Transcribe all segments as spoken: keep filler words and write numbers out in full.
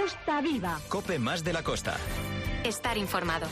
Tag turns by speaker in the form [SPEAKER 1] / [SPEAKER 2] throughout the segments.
[SPEAKER 1] Costa Viva.
[SPEAKER 2] COPE más de la costa.
[SPEAKER 3] Estar informado.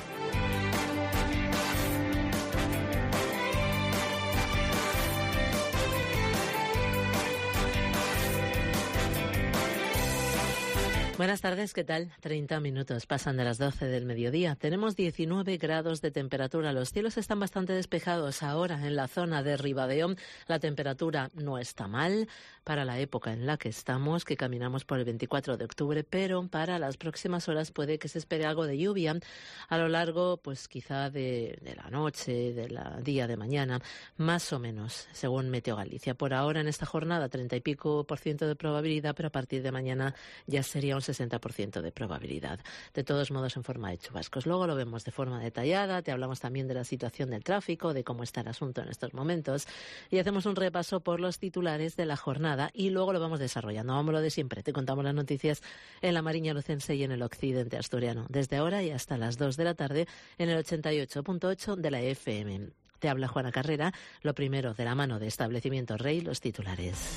[SPEAKER 4] Buenas tardes, ¿qué tal? treinta minutos pasan de las doce del mediodía. Tenemos diecinueve grados de temperatura. Los cielos están bastante despejados ahora en la zona de Ribadeo. La temperatura no está mal para la época en la que estamos, que caminamos por el veinticuatro de octubre, pero para las próximas horas puede que se espere algo de lluvia a lo largo, pues quizá de, de la noche, del día de mañana, más o menos, según Meteo Galicia. Por ahora en esta jornada, treinta y pico por ciento de probabilidad, pero a partir de mañana ya sería un sesenta por ciento de probabilidad. De todos modos, en forma de chubascos. Luego lo vemos de forma detallada, te hablamos también de la situación del tráfico, de cómo está el asunto en estos momentos, y hacemos un repaso por los titulares de la jornada y luego lo vamos desarrollando. Vamos lo de siempre, te contamos las noticias en la Mariña Lucense y en el occidente asturiano, desde ahora y hasta las dos de la tarde en el ochenta y ocho punto ocho de la F M. Te habla Juana Carrera, lo primero de la mano de Establecimiento Rey, los titulares.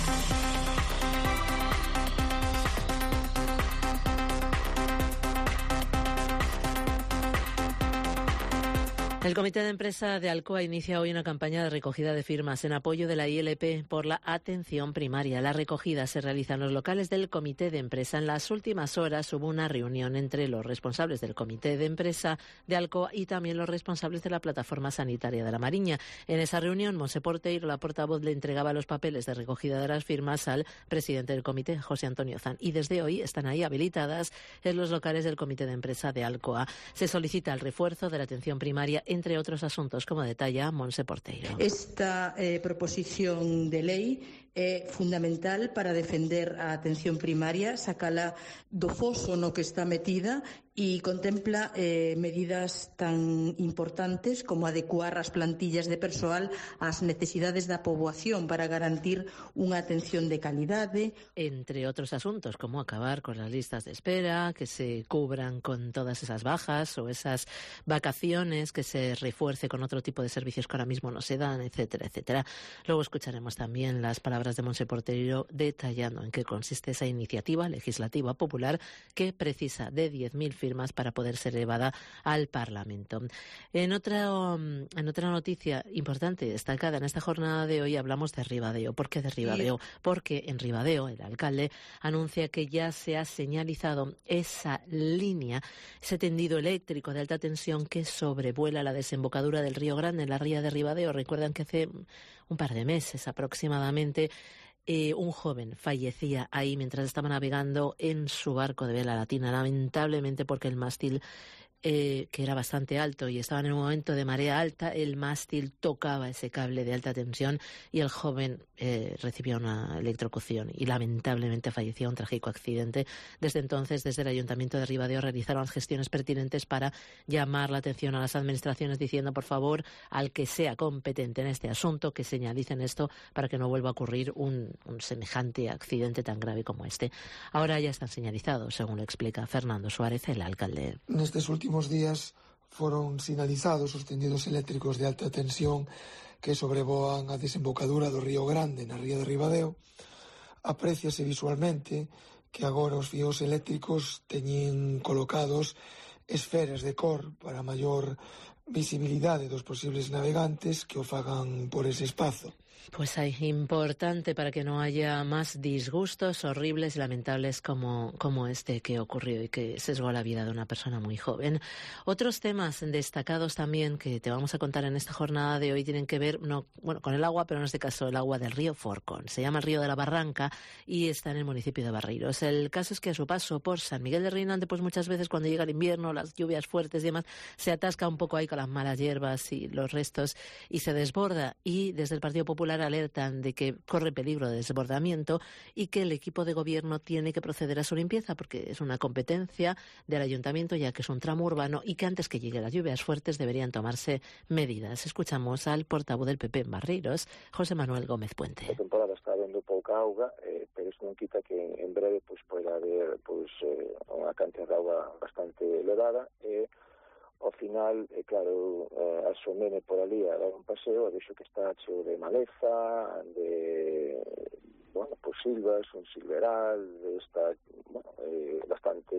[SPEAKER 4] El Comité de Empresa de Alcoa inicia hoy una campaña de recogida de firmas en apoyo de la I L P por la atención primaria. La recogida se realiza en los locales del Comité de Empresa. En las últimas horas hubo una reunión entre los responsables del Comité de Empresa de Alcoa y también los responsables de la Plataforma Sanitaria de la Mariña. En esa reunión, Monse Porteiro, la portavoz, le entregaba los papeles de recogida de las firmas al presidente del comité, José Antonio Zan. Y desde hoy están ahí habilitadas en los locales del Comité de Empresa de Alcoa. Se solicita el refuerzo de la atención primaria, entre otros asuntos, como detalla Monse Porteiro.
[SPEAKER 5] Esta eh, proposición de lei é fundamental para defender a atención primaria, sacala do foso no que está metida e contempla eh, medidas tan importantes como adecuar as plantillas de persoal ás necesidades da poboación para garantir unha atención de calidade.
[SPEAKER 4] Entre otros asuntos, como acabar con las listas de espera, que se cubran con todas esas bajas o esas vacaciones, que se refuerce con otro tipo de servicios que ahora mismo no se dan, etcétera, etcétera. Luego escucharemos también las palabras de Monse Porteiro detallando en qué consiste esa iniciativa legislativa popular que precisa de diez mil firmas para poder ser elevada al Parlamento. En otra, en otra noticia importante y destacada en esta jornada de hoy hablamos de Ribadeo. ¿Por qué de Ribadeo? Porque en Ribadeo el alcalde anuncia que ya se ha señalizado esa línea, ese tendido eléctrico de alta tensión que sobrevuela la desembocadura del Río Grande en la ría de Ribadeo. Recuerdan que hace un par de meses aproximadamente Eh, un joven fallecía ahí mientras estaba navegando en su barco de vela latina, lamentablemente porque el mástil, eh, que era bastante alto y estaban en un momento de marea alta, el mástil tocaba ese cable de alta tensión y el joven eh, recibió una electrocución y lamentablemente falleció, un trágico accidente. Desde entonces, desde el Ayuntamiento de Ribadeo realizaron las gestiones pertinentes para llamar la atención a las administraciones diciendo, por favor, al que sea competente en este asunto, que señalicen esto para que no vuelva a ocurrir un, un semejante accidente tan grave como este. Ahora ya están señalizados, según lo explica Fernando Suárez, el alcalde.
[SPEAKER 6] Nestes últimos días foron sinalizados os tendidos eléctricos de alta tensión que sobrevoan a desembocadura do Río Grande na ría de Ribadeo. Apréciase visualmente que agora os fíos eléctricos teñen colocados esferas de cor para maior visibilidade dos posibles navegantes que o fagan por ese espazo.
[SPEAKER 4] Pues hay importante para que no haya más disgustos horribles y lamentables como, como este que ocurrió y que sesgó la vida de una persona muy joven. Otros temas destacados también que te vamos a contar en esta jornada de hoy tienen que ver no, bueno, con el agua, pero en este caso el agua del río Forcón. Se llama el río de la Barranca y está en el municipio de Barreiros. El caso es que a su paso por San Miguel de Reinante, pues muchas veces cuando llega el invierno, las lluvias fuertes y demás, se atasca un poco ahí con las malas hierbas y los restos y se desborda. Y desde el Partido Popular alertan de que corre peligro de desbordamiento y que el equipo de gobierno tiene que proceder a su limpieza porque es una competencia del ayuntamiento ya que es un tramo urbano y que antes que lleguen las lluvias fuertes deberían tomarse medidas. Escuchamos al portavoz del P P en Barreiros, José Manuel Gómez Puente.
[SPEAKER 7] A temporada está habendo pouca auga, eh, pero isto non quita que en breve pues, poida haber pues, eh, unha cantidad de auga bastante elevada e eh, ao final, eh, claro, eh, asomeme por ali a dar un paseo, vexo que está cheo de maleza, de, bueno, pues silvas, un silveral, está, bueno, eh, bastante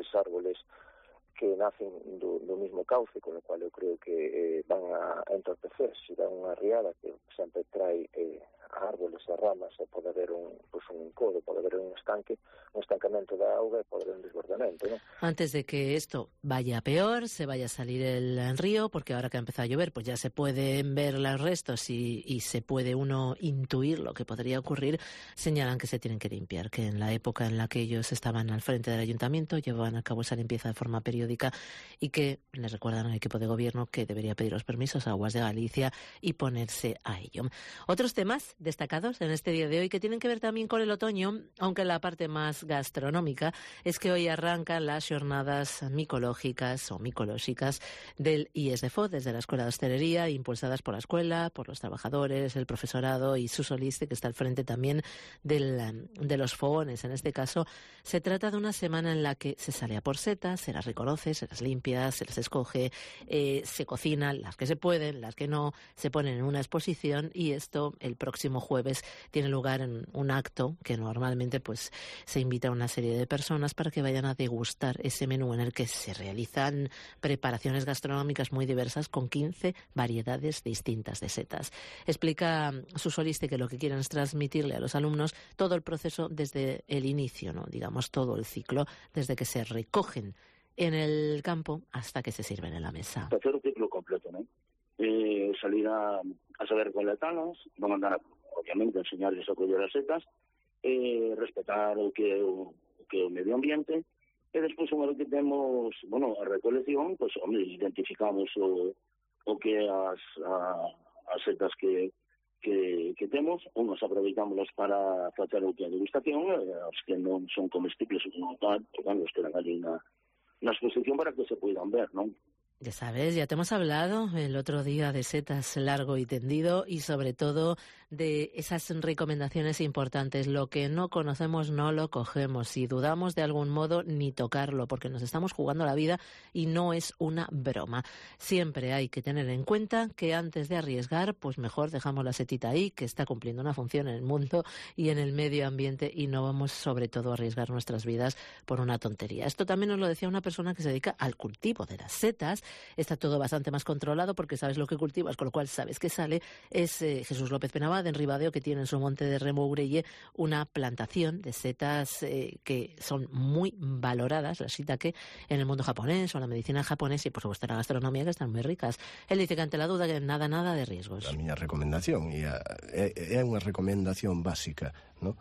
[SPEAKER 7] tres árboles que nacen do, do mismo cauce, con lo cual eu creo que eh, van a entorpecer. Se dá unha riada que sempre trae eh, árboles e ramas, e pode haber un, pues un encodo, pode haber un estanque, un estancamento da auga e pode haber un desbordamento, ¿no?
[SPEAKER 4] Antes de que esto vaya peor, se vaya a salir el río, porque ahora que ha empezado a llover, pues ya se pueden ver los restos y, y se puede uno intuir lo que podría ocurrir, señalan que se tienen que limpiar, que en la época en la que ellos estaban al frente del ayuntamiento llevaban a cabo esa limpieza de forma periódica y que les recuerdan al equipo de gobierno que debería pedir los permisos a Aguas de Galicia y ponerse a ello. Otros temas destacados en este día de hoy que tienen que ver también con el otoño, aunque la parte más gastronómica, es que hoy arrancan las jornadas micológicas o micológicas del I E S de Foz, desde la Escuela de Hostelería, impulsadas por la escuela, por los trabajadores, el profesorado y su soliste, que está al frente también del, de los fogones. En este caso, se trata de una semana en la que se sale a por setas, se las reconoce, se las limpia, se las escoge, eh, se cocinan las que se pueden, las que no, se ponen en una exposición, y esto el próximo jueves tiene lugar en un acto que normalmente pues se invita a una serie de personas para que vayan a degustar ese menú en el que se realizan preparaciones gastronómicas muy diversas con quince variedades distintas de setas. Explica su soliste que lo que quieren es transmitirle a los alumnos todo el proceso desde el inicio, ¿no? Digamos todo el ciclo, desde que se recogen en el campo hasta que se sirven en la mesa.
[SPEAKER 1] Hacer o ciclo completo, ¿no? Eh, salir a, a saber coletalas, non andar, a, obviamente, a enseñarles a coller as setas, eh, respetar o que o, o que o medio ambiente, e despois, unha vez que temos, bueno, a recolección, pois, pues, hombre, identificamos o, o que as, a, as setas que que, que temos, unos aproveitámoslos para facer o que a degustación, e os que non son comestibles ou non tal, pues, bueno, os quedan ali na la exposición para que se puedan ver, ¿no?
[SPEAKER 4] Ya sabes, ya te hemos hablado el otro día de setas largo y tendido y sobre todo de esas recomendaciones importantes. Lo que no conocemos no lo cogemos. Si dudamos de algún modo, ni tocarlo, porque nos estamos jugando la vida y no es una broma. Siempre hay que tener en cuenta que antes de arriesgar, pues mejor dejamos la setita ahí, que está cumpliendo una función en el mundo y en el medio ambiente, y no vamos sobre todo a arriesgar nuestras vidas por una tontería. Esto también nos lo decía una persona que se dedica al cultivo de las setas. Está todo bastante más controlado porque sabes lo que cultivas, con lo cual sabes que sale. Es eh, Jesús López Penabad en Ribadeo, que tiene en su monte de Remourelle una plantación de setas eh, que son muy valoradas, la shiitake, en el mundo japonés o en la medicina japonesa y por supuesto en la gastronomía, que están muy ricas. Él dice que ante la duda que nada, nada de riesgos.
[SPEAKER 2] A miña recomendación, e a, é, é unha recomendación básica, ¿no?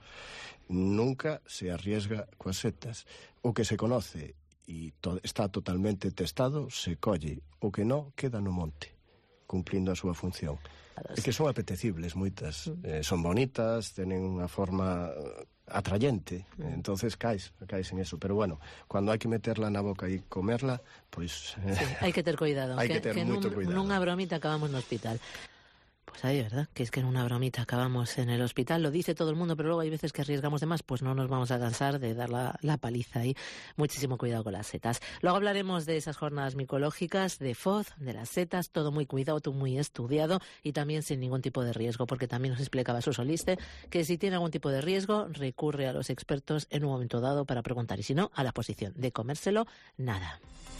[SPEAKER 2] Nunca se arriesga coas setas. O que se conoce e to, está totalmente testado, se colle. O que non, queda no monte, cumplindo a súa función. É que son apetecibles moitas, eh, son bonitas, tenen unha forma atrayente, entonces caes, caes en eso. Pero bueno, cando hai que meterla na boca e comerla, pois... Pues,
[SPEAKER 4] sí, hai que ter cuidado,
[SPEAKER 2] hai que, que ter
[SPEAKER 4] que
[SPEAKER 2] moito
[SPEAKER 4] nun,
[SPEAKER 2] cuidado.
[SPEAKER 4] Nunha bromita acabamos no hospital. Pues ahí, ¿verdad? Que es que en una bromita acabamos en el hospital. Lo dice todo el mundo, pero luego hay veces que arriesgamos de más, pues no nos vamos a cansar de dar la, la paliza ahí. Muchísimo cuidado con las setas. Luego hablaremos de esas jornadas micológicas, de Foz, de las setas, todo muy cuidado, todo muy estudiado y también sin ningún tipo de riesgo, porque también nos explicaba su soliste que si tiene algún tipo de riesgo, recurre a los expertos en un momento dado para preguntar, y si no, a la posición de comérselo, nada.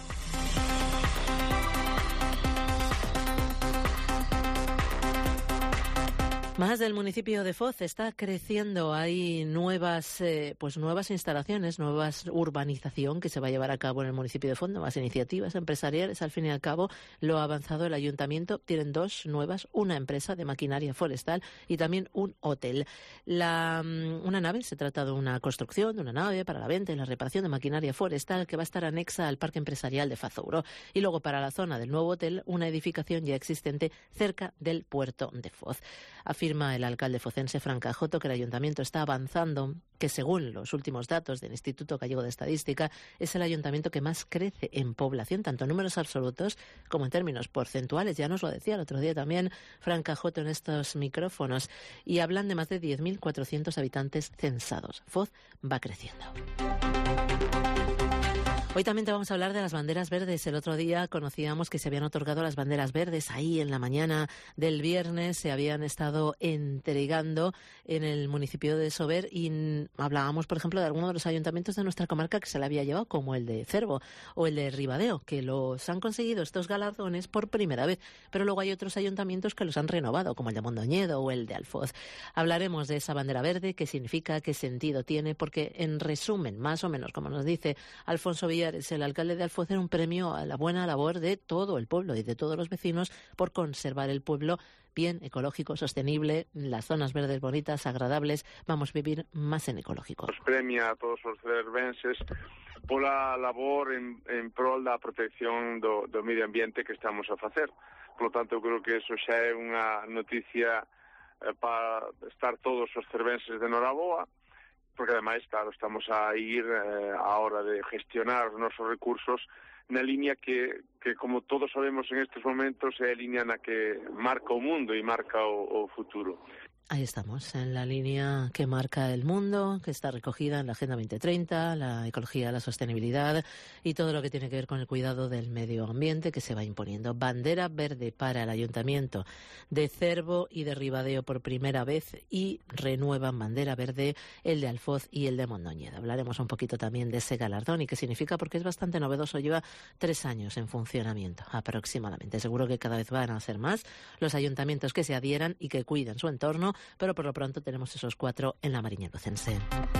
[SPEAKER 4] Más del municipio de Foz está creciendo. Hay nuevas, eh, pues nuevas instalaciones, nuevas urbanización que se va a llevar a cabo en el municipio de Foz, nuevas iniciativas empresariales. Al fin y al cabo, lo ha avanzado el ayuntamiento. Tienen dos nuevas, una empresa de maquinaria forestal y también un hotel. La, una nave, se trata de una construcción de una nave para la venta y la reparación de maquinaria forestal que va a estar anexa al parque empresarial de Fazouro. Y luego para la zona del nuevo hotel, una edificación ya existente cerca del puerto de Foz. Afirma el alcalde focense, Fran Cajoto, que el ayuntamiento está avanzando, que según los últimos datos del Instituto Gallego de Estadística es el ayuntamiento que más crece en población, tanto en números absolutos como en términos porcentuales. Ya nos lo decía el otro día también Fran Cajoto en estos micrófonos, y hablan de más de diez mil cuatrocientos habitantes censados. Foz va creciendo. Hoy también te vamos a hablar de las banderas verdes. El otro día conocíamos que se habían otorgado las banderas verdes. Ahí en la mañana del viernes se habían estado entregando en el municipio de Sober y hablábamos, por ejemplo, de algunos de los ayuntamientos de nuestra comarca que se la había llevado, como el de Cervo o el de Ribadeo, que los han conseguido estos galardones por primera vez. Pero luego hay otros ayuntamientos que los han renovado, como el de Mondoñedo o el de Alfoz. Hablaremos de esa bandera verde, qué significa, qué sentido tiene, porque en resumen, más o menos, como nos dice Alfonso Villar, el alcalde de Alfoz, era un premio a la buena labor de todo el pueblo y de todos los vecinos por conservar el pueblo bien, ecológico, sostenible, las zonas verdes bonitas, agradables. Vamos a vivir más en ecológico.
[SPEAKER 8] Nos premia a todos os cervenses pola labor en, en prol da protección do, do medio ambiente que estamos a facer. Por lo tanto, eu creo que eso xa é unha noticia eh, para estar todos os cervenses de Noraboa, porque ademais, claro, estamos a ir eh, a hora de gestionar os nosos recursos na línea que, que, como todos sabemos en estes momentos, é a línea na que marca o mundo e marca o, o futuro.
[SPEAKER 4] Ahí estamos, en la línea que marca el mundo, que está recogida en la Agenda veinte treinta, la ecología, la sostenibilidad y todo lo que tiene que ver con el cuidado del medio ambiente que se va imponiendo. Bandera verde para el Ayuntamiento de Cervo y de Ribadeo por primera vez, y renuevan bandera verde el de Alfoz y el de Mondoñedo. Hablaremos un poquito también de ese galardón y qué significa, porque es bastante novedoso. Lleva tres años en funcionamiento aproximadamente. Seguro que cada vez van a ser más los ayuntamientos que se adhieran y que cuiden su entorno, pero por lo pronto tenemos esos cuatro en la Mariña Lucense.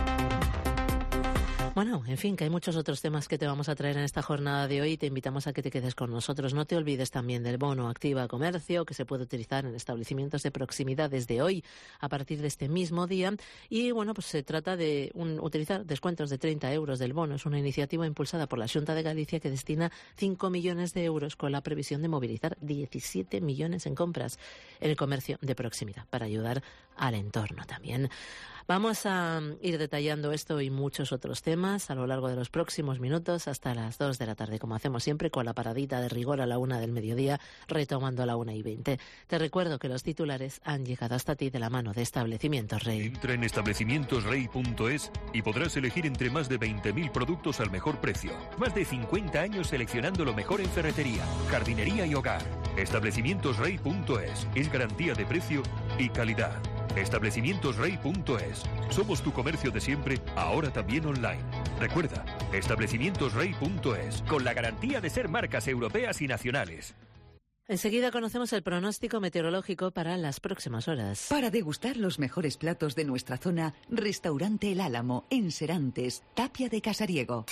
[SPEAKER 4] Bueno, en fin, que hay muchos otros temas que te vamos a traer en esta jornada de hoy. Te invitamos a que te quedes con nosotros. No te olvides también del bono Activa Comercio, que se puede utilizar en establecimientos de proximidad desde hoy, a partir de este mismo día. Y bueno, pues se trata de un, utilizar descuentos de treinta euros del bono. Es una iniciativa impulsada por la Xunta de Galicia que destina cinco millones de euros con la previsión de movilizar diecisiete millones en compras en el comercio de proximidad para ayudar al entorno también. Vamos a ir detallando esto y muchos otros temas a lo largo de los próximos minutos hasta las dos de la tarde, como hacemos siempre, con la paradita de rigor a la una del mediodía, retomando a la una y veinte. Te recuerdo que los titulares han llegado hasta ti de la mano de Establecimientos Rey.
[SPEAKER 9] Entra en establecimientos rey punto es y podrás elegir entre más de veinte mil productos al mejor precio. Más de cincuenta años seleccionando lo mejor en ferretería, jardinería y hogar. establecimientos rey punto es es garantía de precio y calidad. establecimientos rey punto es. Somos tu comercio de siempre, ahora también online. Recuerda, establecimientos rey punto es, con la garantía de ser marcas europeas y nacionales.
[SPEAKER 4] Enseguida conocemos el pronóstico meteorológico para las próximas horas.
[SPEAKER 10] Para degustar los mejores platos de nuestra zona, Restaurante El Álamo, en Serantes, Tapia de Casariego.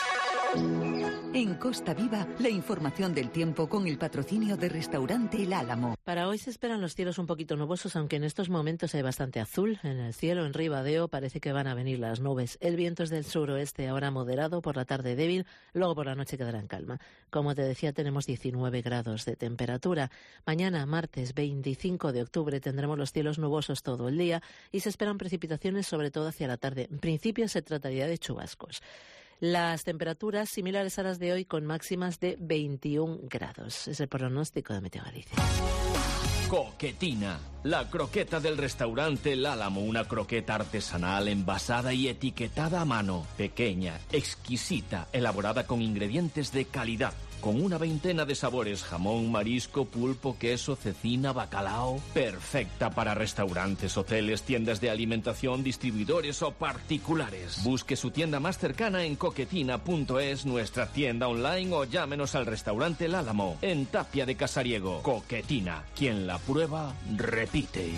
[SPEAKER 10] En Costa Viva, la información del tiempo con el patrocinio de Restaurante El Álamo.
[SPEAKER 4] Para hoy se esperan los cielos un poquito nubosos, aunque en estos momentos hay bastante azul en el cielo. En Ribadeo parece que van a venir las nubes. El viento es del suroeste, ahora moderado, por la tarde débil, luego por la noche quedará en calma. Como te decía, tenemos diecinueve grados de temperatura. Mañana, martes veinticinco de octubre, tendremos los cielos nubosos todo el día y se esperan precipitaciones, sobre todo hacia la tarde. En principio se trataría de chubascos. Las temperaturas similares a las de hoy, con máximas de veintiún grados. Es el pronóstico de Meteo Galicia.
[SPEAKER 11] Coquetina, la croqueta del restaurante El Álamo, una croqueta artesanal envasada y etiquetada a mano, pequeña, exquisita, elaborada con ingredientes de calidad, con una veintena de sabores: jamón, marisco, pulpo, queso, cecina, bacalao. Perfecta para restaurantes, hoteles, tiendas de alimentación, distribuidores o particulares. Busque su tienda más cercana en coquetina punto es, nuestra tienda online, o llámenos al restaurante El Álamo, en Tapia de Casariego. Coquetina, quien la prueba, repite.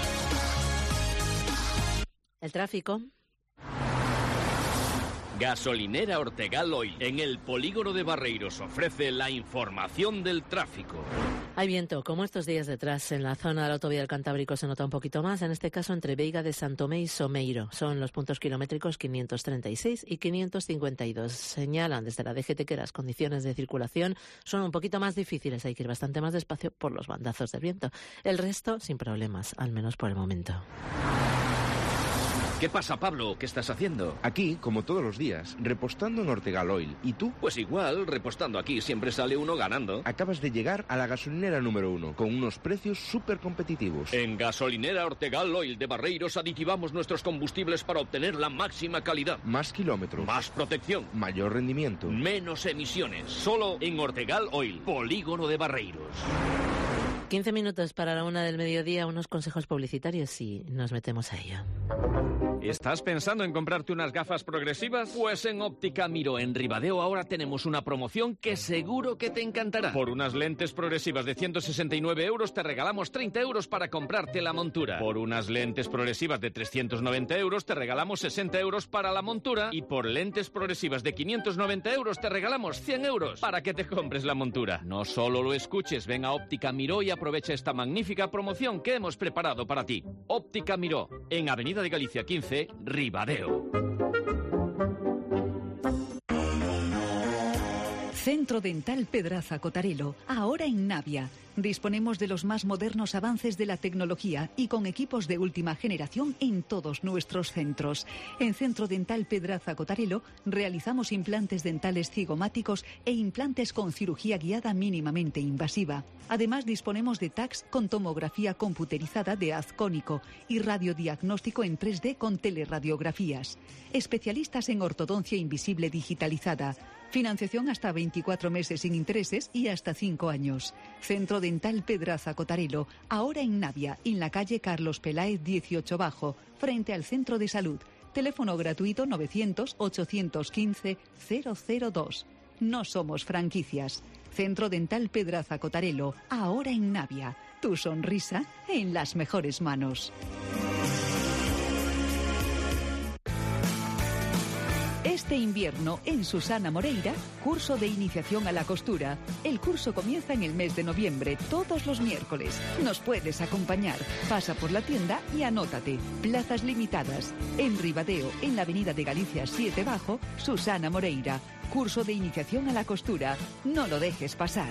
[SPEAKER 4] El tráfico.
[SPEAKER 11] Gasolinera Ortegal Oil, en el polígono de Barreiros, ofrece la información del tráfico.
[SPEAKER 4] Hay viento, como estos días detrás. En la zona de la autovía del Cantábrico se nota un poquito más, en este caso entre Veiga de Santomé y Someiro. Son los puntos kilométricos quinientos treinta y seis y quinientos cincuenta y dos. Señalan desde la D G T que las condiciones de circulación son un poquito más difíciles, hay que ir bastante más despacio por los bandazos del viento. El resto sin problemas, al menos por el momento.
[SPEAKER 11] ¿Qué pasa, Pablo? ¿Qué estás haciendo?
[SPEAKER 12] Aquí, como todos los días, repostando en Ortegal Oil. ¿Y tú?
[SPEAKER 11] Pues igual, repostando aquí siempre sale uno ganando.
[SPEAKER 12] Acabas de llegar a la gasolinera número uno, con unos precios súper competitivos.
[SPEAKER 11] En Gasolinera Ortegal Oil de Barreiros aditivamos nuestros combustibles para obtener la máxima calidad.
[SPEAKER 12] Más kilómetros.
[SPEAKER 11] Más protección.
[SPEAKER 12] Mayor rendimiento.
[SPEAKER 11] Menos emisiones. Solo en Ortegal Oil, Polígono de Barreiros.
[SPEAKER 4] quince minutos para la una del mediodía, unos consejos publicitarios y nos metemos a ello.
[SPEAKER 11] ¿Estás pensando en comprarte unas gafas progresivas? Pues en Óptica Miró en Ribadeo ahora tenemos una promoción que seguro que te encantará. Por unas lentes progresivas de ciento sesenta y nueve euros te regalamos treinta euros para comprarte la montura. Por unas lentes progresivas de trescientos noventa euros te regalamos sesenta euros para la montura. Y por lentes progresivas de quinientos noventa euros te regalamos cien euros para que te compres la montura. No solo lo escuches, ven a Óptica Miró y aprovecha esta magnífica promoción que hemos preparado para ti. Óptica Miró, en Avenida de Galicia quince, Ribadeo.
[SPEAKER 10] Centro Dental Pedraza Cotarelo, ahora en Navia. Disponemos de los más modernos avances de la tecnología y con equipos de última generación en todos nuestros centros. En Centro Dental Pedraza Cotarelo realizamos implantes dentales cigomáticos e implantes con cirugía guiada mínimamente invasiva. Además disponemos de tacs con tomografía computerizada de haz cónico y radiodiagnóstico en tres D con teleradiografías. Especialistas en ortodoncia invisible digitalizada. Financiación hasta veinticuatro meses sin intereses y hasta cinco años. Centro Dental Pedraza Cotarelo, ahora en Navia, en la calle Carlos Peláez dieciocho Bajo, frente al Centro de Salud. Teléfono gratuito novecientos, ochocientos quince, cero cero dos. No somos franquicias. Centro Dental Pedraza Cotarelo, ahora en Navia. Tu sonrisa en las mejores manos. Este invierno, en Susana Moreira, curso de iniciación a la costura. El curso comienza en el mes de noviembre, todos los miércoles. Nos puedes acompañar. Pasa por la tienda y anótate. Plazas limitadas. En Ribadeo, en la Avenida de Galicia siete Bajo, Susana Moreira. Curso de iniciación a la costura. No lo dejes pasar.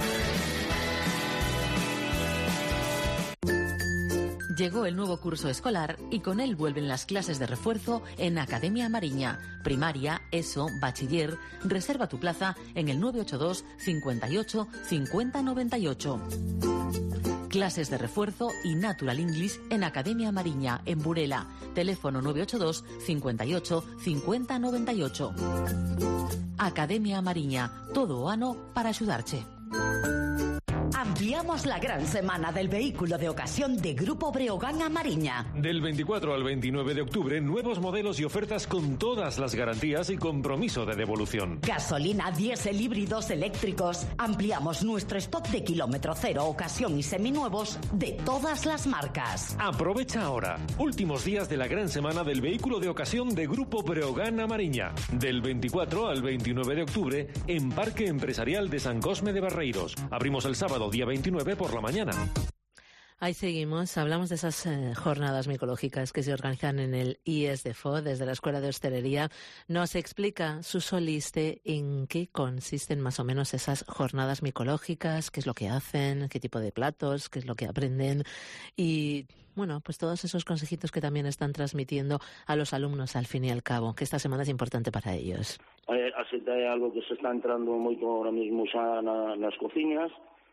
[SPEAKER 13] Llegó el nuevo curso escolar y con él vuelven las clases de refuerzo en Academia Mariña. Primaria, ESO, bachiller. Reserva tu plaza en el nueve ocho dos, cincuenta y ocho, cincuenta noventa y ocho. Clases de refuerzo y Natural English en Academia Mariña, en Burela. Teléfono nueve ocho dos, cincuenta y ocho, cincuenta noventa y ocho. Academia Mariña, todo o ano para axudarche.
[SPEAKER 14] Ampliamos la gran semana del vehículo de ocasión de Grupo Breogán a Mariña.
[SPEAKER 15] Del veinticuatro al veintinueve de octubre, nuevos modelos y ofertas con todas las garantías y compromiso de devolución.
[SPEAKER 14] Gasolina, diésel, híbridos, eléctricos. Ampliamos nuestro stock de kilómetro cero, ocasión y seminuevos de todas las marcas.
[SPEAKER 15] Aprovecha ahora. Últimos días de la gran semana del vehículo de ocasión de Grupo Breogán a Mariña. Del veinticuatro al veintinueve de octubre, en Parque Empresarial de San Cosme de Barreiros. Abrimos el sábado día veintinueve por la mañana.
[SPEAKER 4] Ahí seguimos, hablamos de esas eh, jornadas micológicas que se organizan en el I E S de F O, desde la Escuela de Hostelería. Nos explica su soliste en qué consisten más o menos esas jornadas micológicas, qué es lo que hacen, qué tipo de platos, qué es lo que aprenden y, bueno, pues todos esos consejitos que también están transmitiendo a los alumnos al fin y al cabo, que esta semana es importante para ellos.
[SPEAKER 1] Eh, así que é algo que se está entrando moito ahora mesmo xa na, nas cociñas.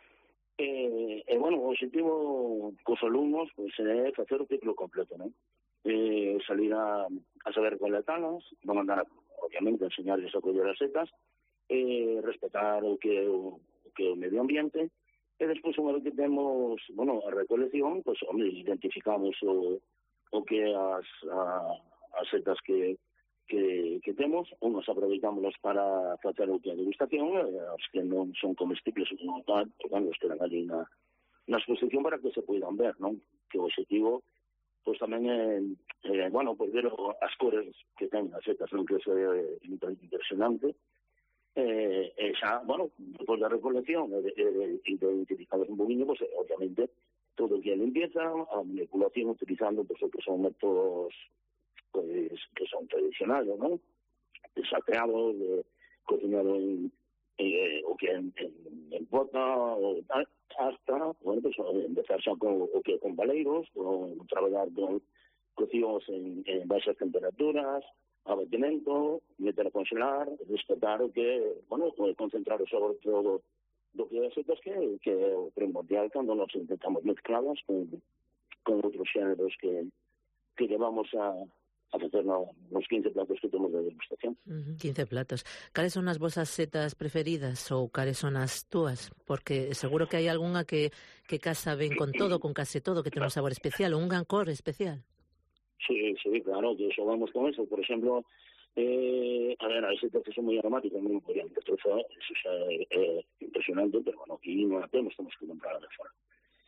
[SPEAKER 1] E, e, bueno, o objetivo cos alumnos pois, é facer o ciclo completo, non? Eh, salir a, a saber coletalas, non andar, obviamente, a enseñarles a coller as setas, eh, respetar o que o, o que o medio ambiente, e despois, unha vez que temos, bueno, a recolección, pois, hombre, identificamos o, o que as, a, as setas que que, que temos, unos aproveitámonos para facer o que a degustación, e os que non son comestibles ou tal, bueno, os quedan ali na, na exposición para que se poidan ver, non? Que o objetivo, pois tamén é, é bueno, pois ver as cores que ten as setas, non? Que é é impresionante, e, e xa, bueno, depois da recolección e de, de, de identificados un poquinho, pois, obviamente, todo o que é limpieza, a manipulación utilizando, pois, o que son métodos pues, que son tradicionales, ¿no? De saqueado, de cocinado en, eh, o que en, en, en bota, o, hasta, bueno, pues empezar xa con, o que con valeiros, o traballar con, cocidos en, en baixas temperaturas, abatimento, meter a congelar, respetar o que, bueno, concentrar o sabor todo do que é setas que, que é o primordial cando nos intentamos mezcladas con, con outros xéneros que, que llevamos a, a facer no, nos quince platos que temos de degustación.
[SPEAKER 4] Uh-huh. quince platos. Cales son as vosas setas preferidas ou cales son as túas? Porque seguro que hai algunha que, que casa ben con todo, con case todo, que ten un sabor especial ou un gancor especial.
[SPEAKER 1] Sí, sí, claro, que xogamos con eso. Por exemplo, eh, a ver, hai setas que son moi aromáticas, moi brillantes, eso xa é eh, impresionante, pero bueno, aquí non a temos, temos que comprar de fora.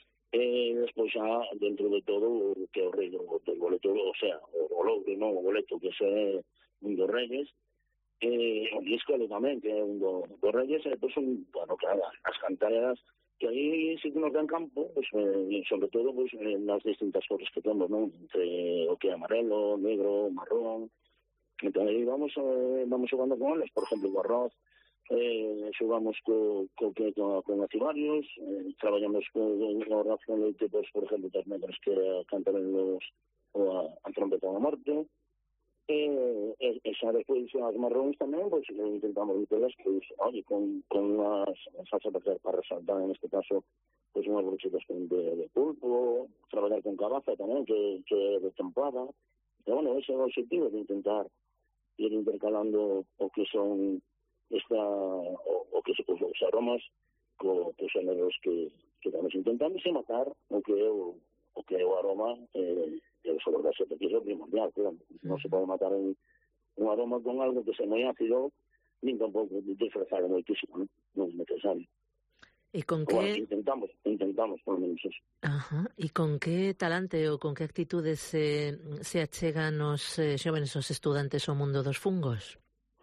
[SPEAKER 1] E eh, despois xa, dentro de todo, o que é o rei do, do boleto, o sea, o, o louro, non, o boleto, que é un dos reyes, e eh, o discolo tamén, que é un do, dos reyes, e depois son, bueno, claro, as cantareras, que aí sí que nos dan campo, pues, eh, sobre todo pues, eh, nas distintas cores que temos, non? Entre o que é amarelo, negro, marrón. Entón aí vamos, eh, vamos xogando con eles, por exemplo, o arroz, eh, xogamos co, co, co, co, con acivarios, eh, traballamos con o arroz con leite, pues, por exemplo, das negras que cantan los, o a, a trompeta da morte, e, e, e xa despois as marróns tamén, pues, intentamos meterlas, pues, oye, con, con unhas salsa para, para resaltar, en este caso, pues, unhas brochetas de, de pulpo, traballar con cabaza tamén, que, que é de tempada. E, bueno, ese é o objetivo de intentar ir intercalando o que son esta o, o que se os, os aromas co os xéneros que, que estamos intentando sin matar o que é o, o que é o aroma eh, e o sabor da seta, que é o primordial, claro. Non se pode matar un, un aroma con algo que se moi ácido, nin tampouco disfrazar moitísimo, non? Non é necesario.
[SPEAKER 4] E con
[SPEAKER 1] que...
[SPEAKER 4] que...
[SPEAKER 1] Bueno, intentamos, intentamos, por lo menos eso.
[SPEAKER 4] Ajá. E con que talante ou con que actitudes se, se achegan os eh, xóvenes, os estudantes ao mundo dos fungos?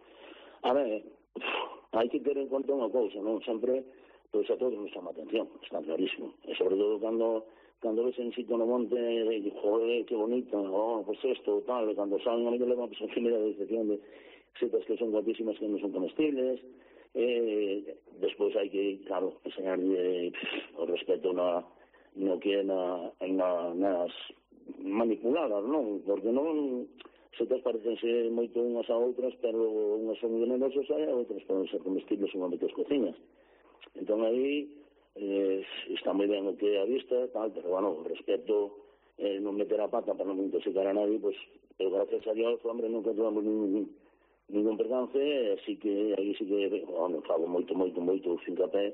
[SPEAKER 1] A ver, hai que ter en conta unha cousa, non? Sempre, pois a todos nos chama atención, está clarísimo. E sobre todo cando cando ves en sitio no monte, e, joder, que bonito, oh, pues esto, tal, e cando salen a mí que levan, pues, en general, de excepción de setas que son guapísimas que non son comestibles. Eh, despois hai que, claro, enseñarlle o respeto na, no que é na, na, nas manipuladas, non? Porque non setas parecense moito unhas a outras, pero unhas son venenosas e outras poden ser comestibles unha vez que as cociñas. Entón aí eh, está moi ben o que é a vista, tal, pero bueno, o respeto, eh, non meter a pata para non intoxicar a nadie, pues, pero gracias a Dios, hombre, nunca tuvamos ningún ningún percance, así que aí sí que, bueno, fago moito, moito, moito fincapé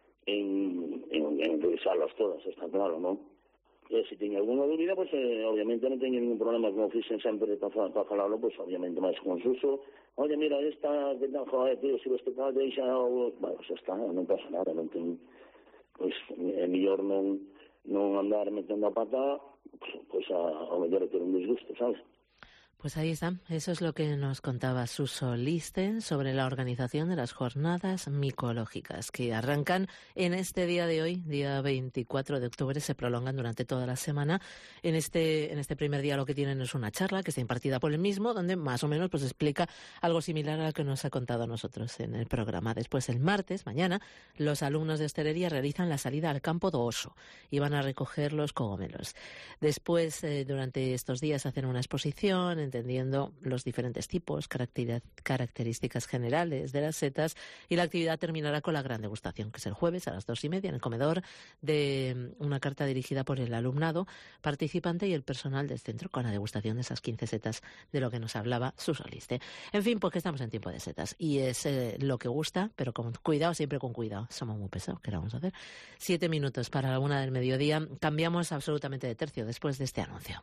[SPEAKER 1] en, en, en revisarlas todas, está claro, non? E se teño alguna dúbida, pues, eh, obviamente non teño ningún problema, como fixen sempre para pa falarlo, pues, obviamente máis consuso. Oye, mira, esta, que tal, joder, tío, se ves que tal, deixa, o... bueno, xa está, non pasa nada, non ten, pues, é mellor non, non andar metendo a pata, pues, pues a, a mellor ter un disgusto, sabes?
[SPEAKER 4] Pues ahí está, eso es lo que nos contaba Suso Liste sobre la organización de las jornadas micológicas que arrancan en este día de hoy, día veinticuatro de octubre, se prolongan durante toda la semana. En este en este primer día lo que tienen es una charla que está impartida por el mismo, donde más o menos pues explica algo similar a lo que nos ha contado a nosotros en el programa. Después, el martes, mañana, los alumnos de hostelería realizan la salida al campo do Oso y van a recoger los cogomelos. Después, eh, durante estos días, hacen una exposición entendiendo los diferentes tipos, características generales de las setas, y la actividad terminará con la gran degustación, que es el jueves a las dos y media en el comedor, de una carta dirigida por el alumnado participante y el personal del centro, con la degustación de esas quince setas de lo que nos hablaba Suso Liste. En fin, porque estamos en tiempo de setas y es eh, lo que gusta, pero con cuidado, siempre con cuidado. Somos muy pesados, ¿qué le vamos a hacer? Siete minutos para la una del mediodía. Cambiamos absolutamente de tercio después de este anuncio.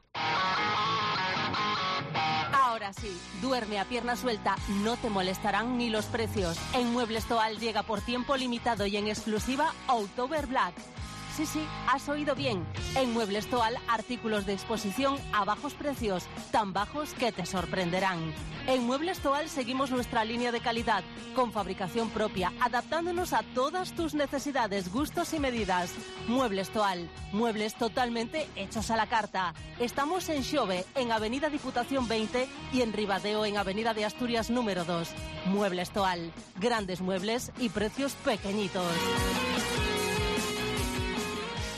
[SPEAKER 16] Ahora sí, duerme a pierna suelta, no te molestarán ni los precios. En Muebles Toal llega por tiempo limitado y en exclusiva October Black. Sí, sí, has oído bien. En Muebles Toal, artículos de exposición a bajos precios, tan bajos que te sorprenderán. En Muebles Toal seguimos nuestra línea de calidad, con fabricación propia, adaptándonos a todas tus necesidades, gustos y medidas. Muebles Toal, muebles totalmente hechos a la carta. Estamos en Xove, en Avenida Diputación veinte, y en Ribadeo, en Avenida de Asturias número dos. Muebles Toal, grandes muebles y precios pequeñitos.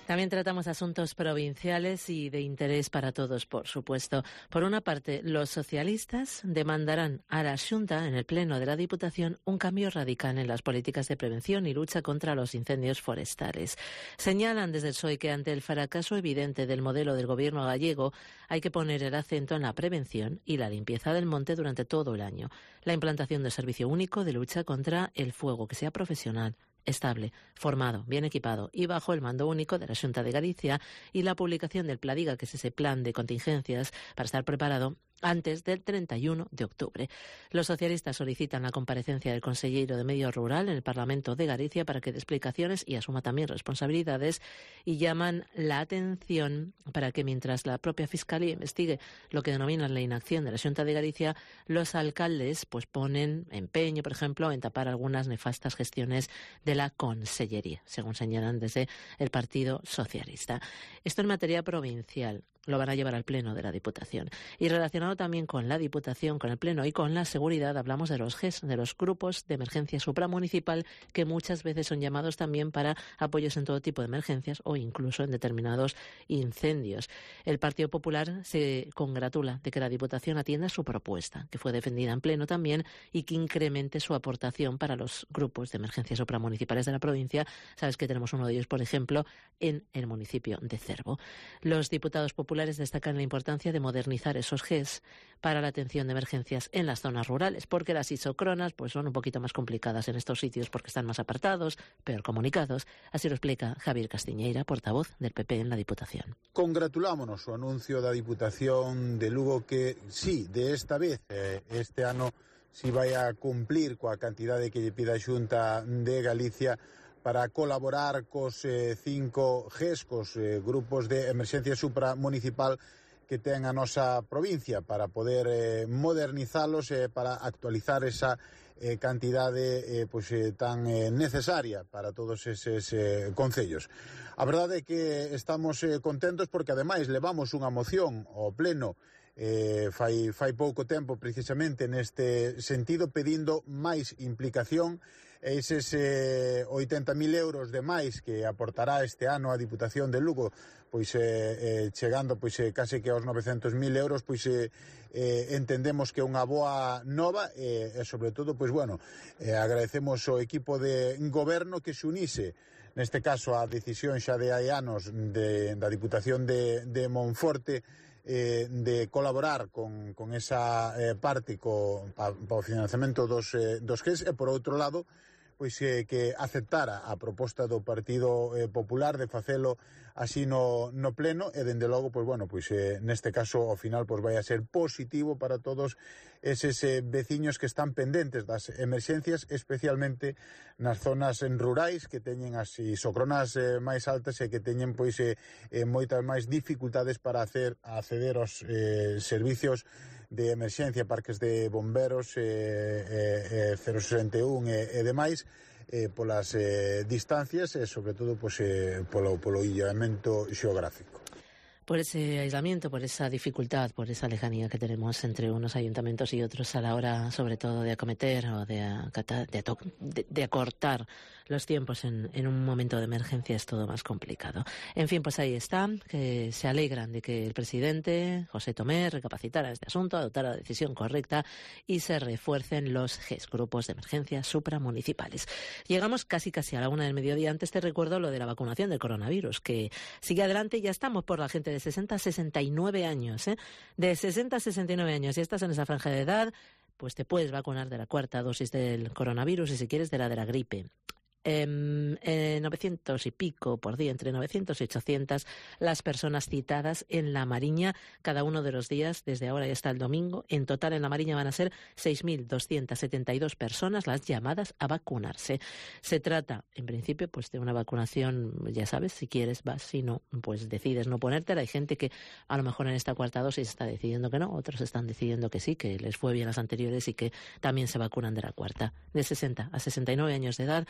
[SPEAKER 4] También tratamos asuntos provinciales y de interés para todos, por supuesto. Por una parte, los socialistas demandarán a la Xunta, en el Pleno de la Diputación, un cambio radical en las políticas de prevención y lucha contra los incendios forestales. Señalan desde el P S O E que ante el fracaso evidente del modelo del gobierno gallego hay que poner el acento en la prevención y la limpieza del monte durante todo el año. La implantación del servicio único de lucha contra el fuego, que sea profesional, estable, formado, bien equipado y bajo el mando único de la Xunta de Galicia, y la publicación del Pladiga, que es ese plan de contingencias para estar preparado antes del treinta y uno de octubre. Los socialistas solicitan la comparecencia del consejero de Medio Rural en el Parlamento de Galicia para que dé explicaciones y asuma también responsabilidades, y llaman la atención para que mientras la propia Fiscalía investigue lo que denominan la inacción de la Xunta de Galicia, los alcaldes pues ponen empeño, por ejemplo, en tapar algunas nefastas gestiones de la Consellería, según señalan desde el Partido Socialista. Esto en materia provincial. Lo van a llevar al Pleno de la Diputación. Y relacionado también con la Diputación, con el Pleno y con la seguridad, hablamos de los G E S, de los grupos de emergencia supramunicipal, que muchas veces son llamados también para apoyos en todo tipo de emergencias o incluso en determinados incendios. El Partido Popular se congratula de que la Diputación atienda su propuesta, que fue defendida en Pleno también, y que incremente su aportación para los grupos de emergencia supramunicipales de la provincia. Sabes que tenemos uno de ellos, por ejemplo, en el municipio de Cervo. Los diputados populares destacan la importancia de modernizar esos G E S para la atención de emergencias en las zonas rurales, porque las isócronas pues son un poquito más complicadas en estos sitios porque están más apartados, peor comunicados. Así lo explica Javier Castiñeira, portavoz del P P en la Diputación.
[SPEAKER 17] Congratulámonos o anuncio da Diputación de Lugo que sí, de esta vez, eh, este ano, si vai a cumplir coa cantidade que lle pida a Xunta de Galicia para colaborar cos eh, cinco G E S, cos eh, grupos de emerxencia supramunicipal que ten a nosa provincia, para poder eh, modernizalos, eh, para actualizar esa eh, cantidade eh, pues, eh, tan eh, necesaria para todos eses eh, concellos. A verdade é que estamos eh, contentos porque ademais levamos unha moción ao Pleno eh, fai, fai pouco tempo precisamente neste sentido, pedindo máis implicación. Eses eh, oitenta mil euros de máis que aportará este ano a Diputación de Lugo, pois eh, eh, chegando pois eh, case que aos novecentos mil euros, pois eh, eh, entendemos que é unha boa nova eh, e sobre todo, pois bueno, eh, agradecemos ao equipo de goberno que se unise, neste caso a decisión xa de hai anos de, da Diputación de, de Monforte, eh, de colaborar con, con esa eh, parte co, pa, pa o financiamento dos, eh, dos G E S, e por outro lado pois eh, que aceptara a proposta do Partido eh, Popular de facelo así no, no Pleno, e dende logo, pois bueno, pois eh, neste caso ao final pois vai a ser positivo para todos eses eh, veciños que están pendentes das emerxencias, especialmente nas zonas en rurais que teñen as isócronas eh, máis altas e que teñen pois eh, eh, moitas máis dificultades para hacer acceder aos eh, servicios de emerxencia, parques de bomberos, eh, eh, cero sesenta e un e, e demais, eh, polas eh, distancias e sobre todo pues, eh, polo, polo illamento xeográfico.
[SPEAKER 4] Por ese aislamiento, por esa dificultad, por esa lejanía que tenemos entre unos ayuntamientos y otros a la hora, sobre todo, de acometer o de, acatar, de, de, de acortar los tiempos en, en un momento de emergencia, es todo más complicado. En fin, pues ahí está, que se alegran de que el presidente, José Tomé, recapacitara este asunto, adoptara la decisión correcta y se refuercen los G E S, grupos de emergencia supramunicipales. Llegamos casi casi a la una del mediodía. Antes te recuerdo lo de la vacunación del coronavirus, que sigue adelante. Ya estamos por la gente de sesenta a sesenta y nueve años, ¿eh? De sesenta a sesenta y nueve años, si estás en esa franja de edad, pues te puedes vacunar de la cuarta dosis del coronavirus y si quieres de la de la gripe. Eh, eh, novecientos y pico por día, entre novecientos y ochocientas las personas citadas en La Mariña cada uno de los días desde ahora y hasta el domingo. En total en La Mariña van a ser seis mil doscientas setenta y dos personas las llamadas a vacunarse. Se trata, en principio, pues de una vacunación, ya sabes, si quieres vas, si no, pues decides no ponértela. Hay gente que a lo mejor en esta cuarta dosis está decidiendo que no, otros están decidiendo que sí, que les fue bien las anteriores y que también se vacunan de la cuarta. De sesenta a sesenta y nueve años de edad para el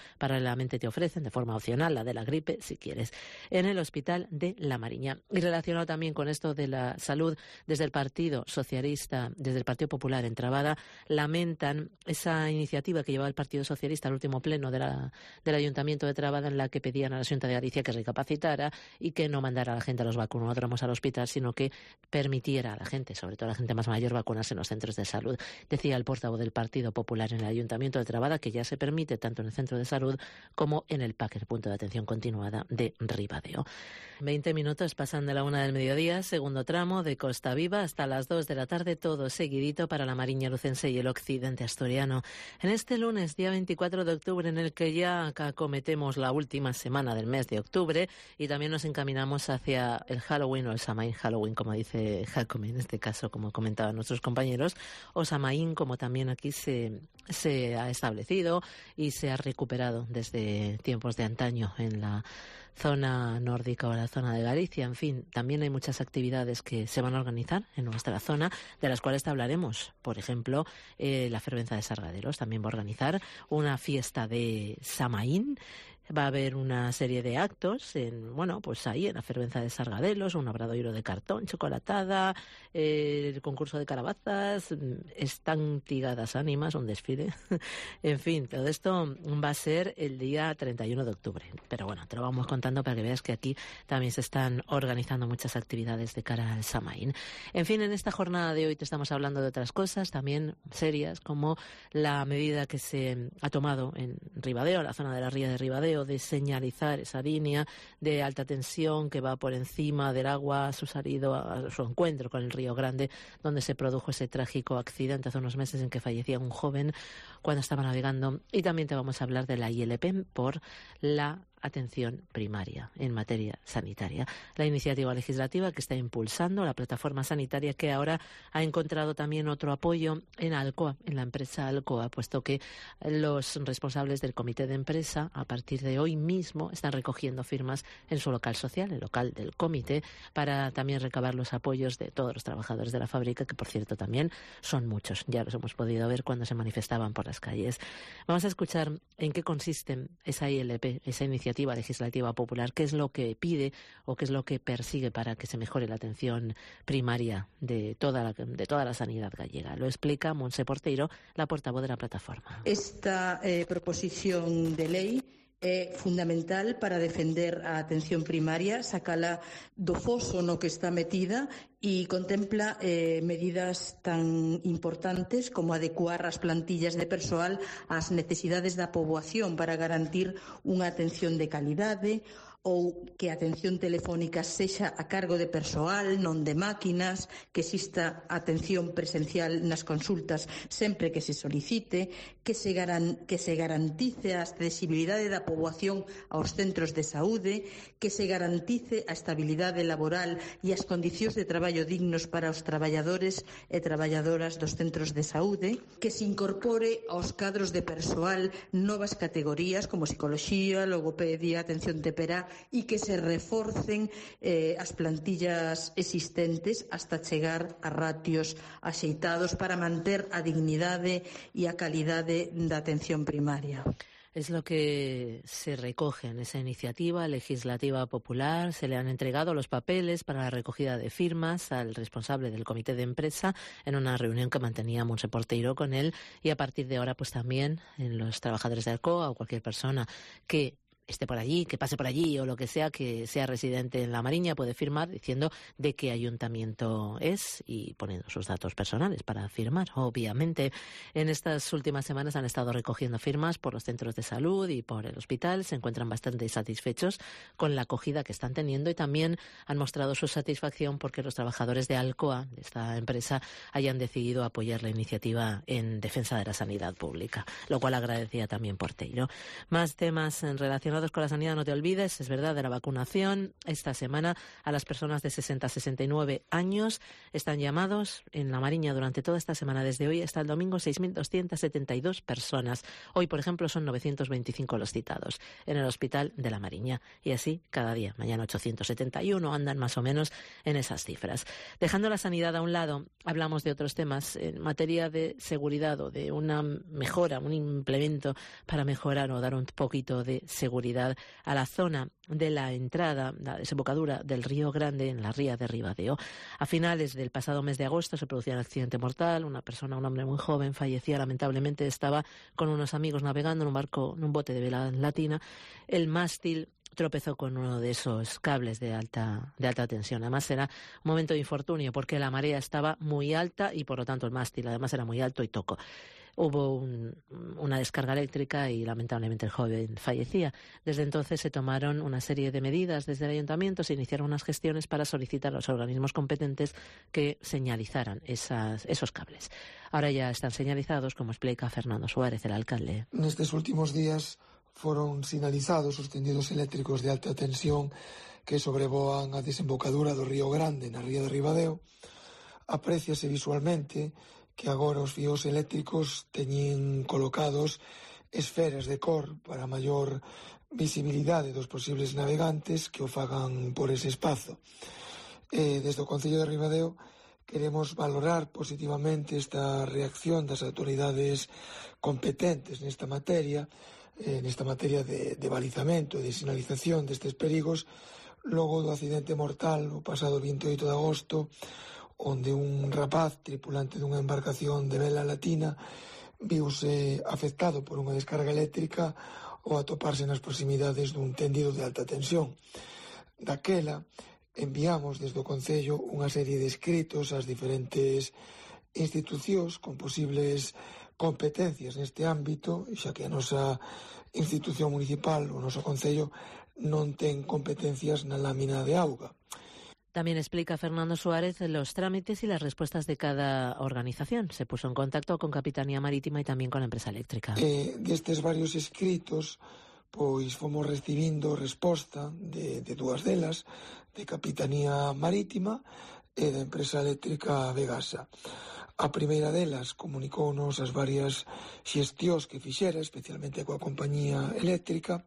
[SPEAKER 4] solamente te ofrecen de forma opcional la de la gripe, si quieres, en el Hospital de La Mariña. Y relacionado también con esto de la salud, desde el Partido Socialista, desde el Partido Popular en Trabada, lamentan esa iniciativa que llevaba el Partido Socialista al último pleno de la, del Ayuntamiento de Trabada, en la que pedían a la Xunta de Galicia que recapacitara y que no mandara a la gente a los vacunódromos al hospital, sino que permitiera a la gente, sobre todo a la gente más mayor, vacunarse en los centros de salud. Decía el portavoz del Partido Popular en el Ayuntamiento de Trabada que ya se permite tanto en el centro de salud como en el P A C, el punto de atención continuada de Ribadeo. Veinte minutos pasan de la una del mediodía, segundo tramo de Costa Viva hasta las dos de la tarde, todo seguidito para la Mariña lucense y el occidente asturiano. En este lunes, día veinticuatro de octubre, en el que ya acometemos la última semana del mes de octubre y también nos encaminamos hacia el Halloween o el Samaín Halloween, como dice Jacome, en este caso, como comentaban nuestros compañeros, o Samaín, como también aquí se, se ha establecido y se ha recuperado desde tiempos de antaño en la zona nórdica o la zona de Galicia. En fin, también hay muchas actividades que se van a organizar en nuestra zona, de las cuales te hablaremos. Por ejemplo, eh, la Fervenza de Sargadelos también va a organizar una fiesta de Samaín. Va a haber una serie de actos, en, bueno, pues ahí en la Fervenza de Sargadelos, un obradoiro de cartón, chocolatada, eh, el concurso de calabazas, están tigadas ánimas, un desfile. En fin, todo esto va a ser el día treinta y uno de octubre. Pero bueno, te lo vamos contando para que veas que aquí también se están organizando muchas actividades de cara al Samaín. En fin, en esta jornada de hoy te estamos hablando de otras cosas también serias, como la medida que se ha tomado en Ribadeo, la zona de la ría de Ribadeo, de señalizar esa línea de alta tensión que va por encima del agua a su salido, a su encuentro con el Río Grande, donde se produjo ese trágico accidente hace unos meses en que fallecía un joven cuando estaba navegando. Y también te vamos a hablar de la I L P por la atención primaria en materia sanitaria. La iniciativa legislativa que está impulsando la plataforma sanitaria, que ahora ha encontrado también otro apoyo en Alcoa, en la empresa Alcoa, puesto que los responsables del comité de empresa a partir de hoy mismo están recogiendo firmas en su local social, el local del comité, para también recabar los apoyos de todos los trabajadores de la fábrica, que por cierto también son muchos, ya los hemos podido ver cuando se manifestaban por las calles. Vamos a escuchar en qué consiste esa I L P, esa iniciativa legislativa popular, qué es lo que pide o qué es lo que persigue para que se mejore la atención primaria de toda la, de toda la sanidad gallega. Lo explica Montse Porteiro, la portavoz de la plataforma.
[SPEAKER 5] Esta eh, proposición de lei é fundamental para defender a atención primaria, sacala do foso no que está metida e contempla eh, medidas tan importantes como adecuar as plantillas de persoal ás necesidades da poboación para garantir unha atención de calidade, ou que a atención telefónica sexa a cargo de persoal, non de máquinas, que exista atención presencial nas consultas sempre que se solicite, que se, garan, que se garantice a accesibilidade da poboación aos centros de saúde, que se garantice a estabilidade laboral e as condicións de traballo dignos para os traballadores e traballadoras dos centros de saúde, que se incorpore aos cadros de persoal novas categorías como psicoloxía, logopedia, atención temperá, e que se reforcen eh, as plantillas existentes hasta chegar a ratios axeitados para manter a dignidade e a calidade da atención primaria.
[SPEAKER 4] Es lo que se recoge en esa iniciativa legislativa popular. Se le han entregado los papeles para la recogida de firmas al responsable del comité de empresa en una reunión que mantenía Montse Porteiro con él, y a partir de ahora pues también en los trabajadores de Alcoa o cualquier persona que esté por allí, que pase por allí o lo que sea, que sea residente en La Mariña, puede firmar diciendo de qué ayuntamiento es y poniendo sus datos personales para firmar. Obviamente, en estas últimas semanas han estado recogiendo firmas por los centros de salud y por el hospital. Se encuentran bastante satisfechos con la acogida que están teniendo y también han mostrado su satisfacción porque los trabajadores de Alcoa, de esta empresa, hayan decidido apoyar la iniciativa en defensa de la sanidad pública, lo cual agradecía también Porteiro. Más temas en relación relacionados con la sanidad, no te olvides, es verdad, de la vacunación. Esta semana a las personas de sesenta a sesenta y nueve años están llamados en La Mariña durante toda esta semana, desde hoy hasta el domingo, seis mil doscientas setenta y dos personas. Hoy, por ejemplo, son novecientos veinticinco los citados en el Hospital de La Mariña. Y así cada día. Mañana ochocientos setenta y uno, andan más o menos en esas cifras. Dejando la sanidad a un lado, hablamos de otros temas en materia de seguridad o de una mejora, un implemento para mejorar o dar un poquito de seguridad a la zona de la entrada, la desembocadura del Río Grande en la ría de Ribadeo. A finales del pasado mes de agosto se producía un accidente mortal. Una persona, un hombre muy joven, fallecía lamentablemente. Estaba con unos amigos navegando en un barco, en un bote de vela latina. El mástil tropezó con uno de esos cables de alta de alta tensión. Además era un momento de infortunio porque la marea estaba muy alta y por lo tanto el mástil además era muy alto y tocó. Hubo un, una descarga eléctrica y lamentablemente el joven fallecía. Desde entonces se tomaron una serie de medidas desde el ayuntamiento, se iniciaron unas gestiones para solicitar a los organismos competentes que señalizaran esas, esos cables. Ahora ya están señalizados, como explica Fernando Suárez, el alcalde.
[SPEAKER 6] En estos últimos días foron sinalizados os tendidos eléctricos de alta tensión que sobrevoan a desembocadura do Río Grande na ría de Ribadeo. Apréciase visualmente que agora os fíos eléctricos teñen colocados esferas de cor para maior visibilidade dos posibles navegantes que o fagan por ese espazo. E, desde o Concello de Ribadeo queremos valorar positivamente esta reacción das autoridades competentes nesta materia, eh, nesta materia de, de balizamento e de sinalización destes perigos, logo do accidente mortal o pasado veintioito de agosto, onde un rapaz tripulante dunha embarcación de vela latina viuse afectado por unha descarga eléctrica ao atoparse nas proximidades dun tendido de alta tensión. Daquela, enviamos desde o Concello unha serie de escritos ás diferentes institucións con posibles competencias neste ámbito, xa que a nosa institución municipal, o noso Concello, non ten competencias na lámina de auga.
[SPEAKER 4] También explica Fernando Suárez los trámites y las respuestas de cada organización. Se puso en contacto con Capitanía Marítima y también con la empresa eléctrica.
[SPEAKER 6] Eh, destes varios escritos, pois fomos recibindo resposta de, de dúas delas, de Capitanía Marítima e da empresa eléctrica Vegasa. A primeira delas comunicounos as varias xestións que fixera, especialmente coa compañía eléctrica,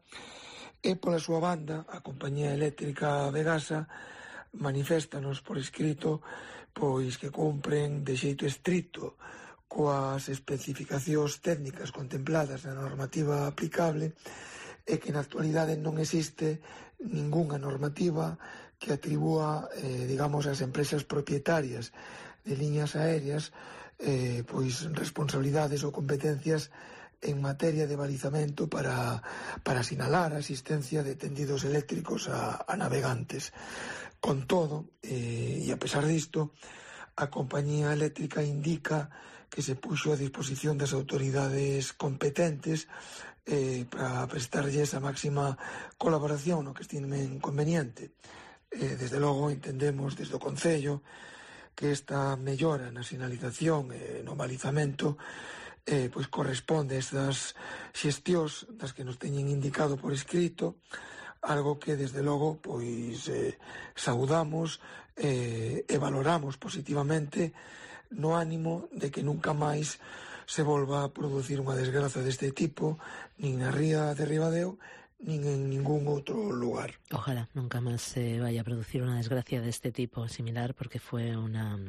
[SPEAKER 6] e pola súa banda, a compañía eléctrica Vegasa maniféstanos por escrito pois que cumpren de xeito estricto coas especificacións técnicas contempladas na normativa aplicable e que na actualidade non existe ningunha normativa que atribúa, eh, digamos, ás empresas propietarias de liñas aéreas eh, pois responsabilidades ou competencias en materia de balizamento para, para sinalar a asistencia de tendidos eléctricos a, a navegantes. Con todo, eh, e a pesar disto, a compañía eléctrica indica que se puxo a disposición das autoridades competentes eh, para prestarlles a máxima colaboración no que estimen conveniente. Eh, desde logo, entendemos desde o Concello que esta mellora na sinalización e no balizamento eh, pois corresponde a estas xestións das que nos teñen indicado por escrito, algo que desde logo pois eh, saudamos eh, e valoramos positivamente no ánimo de que nunca máis se volva a producir unha desgraza deste tipo nin na ría de Ribadeo nin en ningún outro lugar.
[SPEAKER 4] Ojalá nunca más se vaya a producir una desgracia de este tipo similar, porque fue una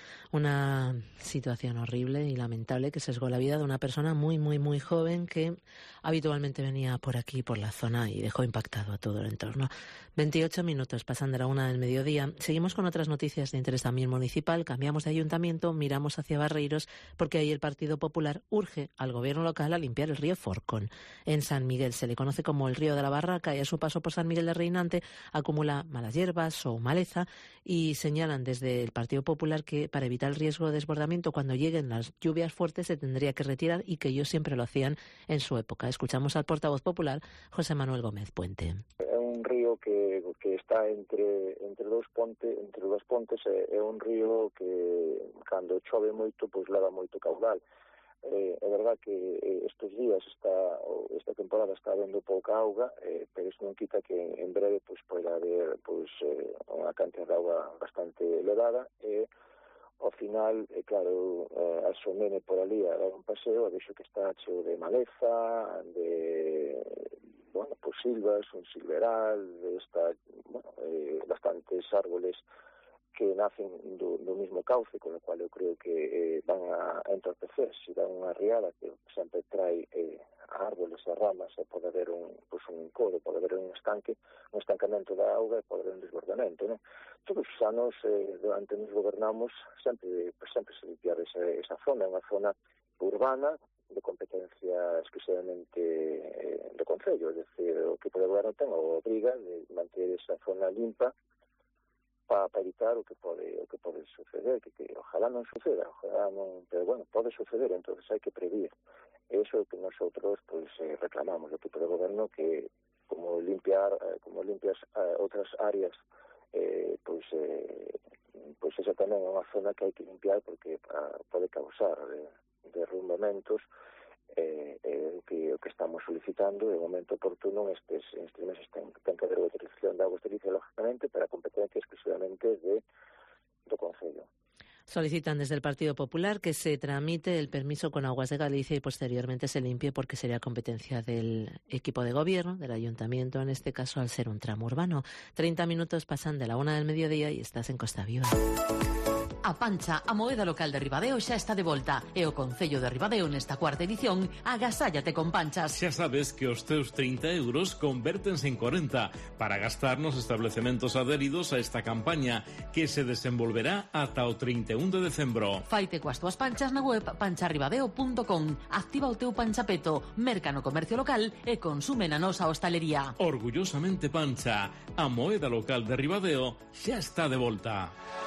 [SPEAKER 4] una situación horrible y lamentable que sesgó la vida de una persona muy, muy, muy joven que habitualmente venía por aquí, por la zona, y dejó impactado a todo el entorno. veintiocho minutos pasan de la una del mediodía. Seguimos con otras noticias de interés también municipal. Cambiamos de ayuntamiento, miramos hacia Barreiros, porque ahí el Partido Popular urge al gobierno local a limpiar el río Forcón. En San Miguel se le conoce como el río de la Barraca y a su paso por San Miguel de Reinante acumula malas hierbas o maleza, y señalan desde el Partido Popular que para evitar el riesgo de desbordamiento cuando lleguen las lluvias fuertes se tendría que retirar, y que ellos siempre lo hacían en su época. Escuchamos al portavoz popular, José Manuel Gómez Puente.
[SPEAKER 7] É un río que, que está entre entre dos pontes, entre dos pontes é, é un río que cando chove moito pois leva moito caudal. eh, é verdad que eh, estes días está, ou esta temporada está habendo pouca auga, eh, pero isto non quita que en breve pois poida haber pois eh, unha cantidad de auga bastante elevada e ao final, eh, claro, eh, asomene por ali a dar un paseo, vexo que está cheo de maleza, de, bueno, pues silvas, un silveral, está, bueno, eh, bastantes árboles que nacen do, do mismo cauce, con lo cual eu creo que eh, van a entorpecer, se dan unha riada que sempre trae eh, árboles e ramas, e pode haber un, pues, un codo, pode haber un estanque, un estancamento da auga e pode haber un desbordamento, né? Todos os anos, eh, durante nos gobernamos, sempre, pues, sempre se limpiar esa, esa zona, é unha zona urbana, de competencia exclusivamente eh, do Concello, é dicir, o equipo de goberno ten a obriga de manter esa zona limpa para evitar o que pode o que pode suceder, que, que ojalá non suceda, ojalá non, pero bueno, pode suceder, entonces hai que prevenir. Eso é o que nosotros pues eh, reclamamos do equipo de goberno, que como limpiar eh, como limpias eh, outras áreas, eh, pues eh, pues esa tamén é unha zona que hai que limpiar porque uh, pode causar eh, derrumbamentos. Eh, eh, o, que, o que estamos solicitando, de momento oportuno, estes, estes meses ten, ten que haber a utilización de auga exterior, lógicamente, para competencia exclusivamente de, do Concello.
[SPEAKER 4] Solicitan desde el Partido Popular que se tramite el permiso con Aguas de Galicia y posteriormente se limpie, porque sería competencia del equipo de gobierno, del ayuntamiento, en este caso, al ser un tramo urbano. treinta minutos pasan de la una del mediodía y estás en Costa Viva.
[SPEAKER 13] A Pancha, a moeda local de Ribadeo, xa está de volta e o Concello de Ribadeo nesta cuarta edición agasállate con panchas.
[SPEAKER 18] Xa sabes que os teus trinta euros convértense en corenta para gastar nos establecementos adheridos a esta campaña que se desenvolverá ata o trinta e un de decembro.
[SPEAKER 13] Faite coas túas panchas na web pancharribadeo punto com. Activa o teu panchapeto, merca no comercio local e consume na nosa hostalería.
[SPEAKER 18] Orgullosamente Pancha, a moeda local de Ribadeo xa está de volta.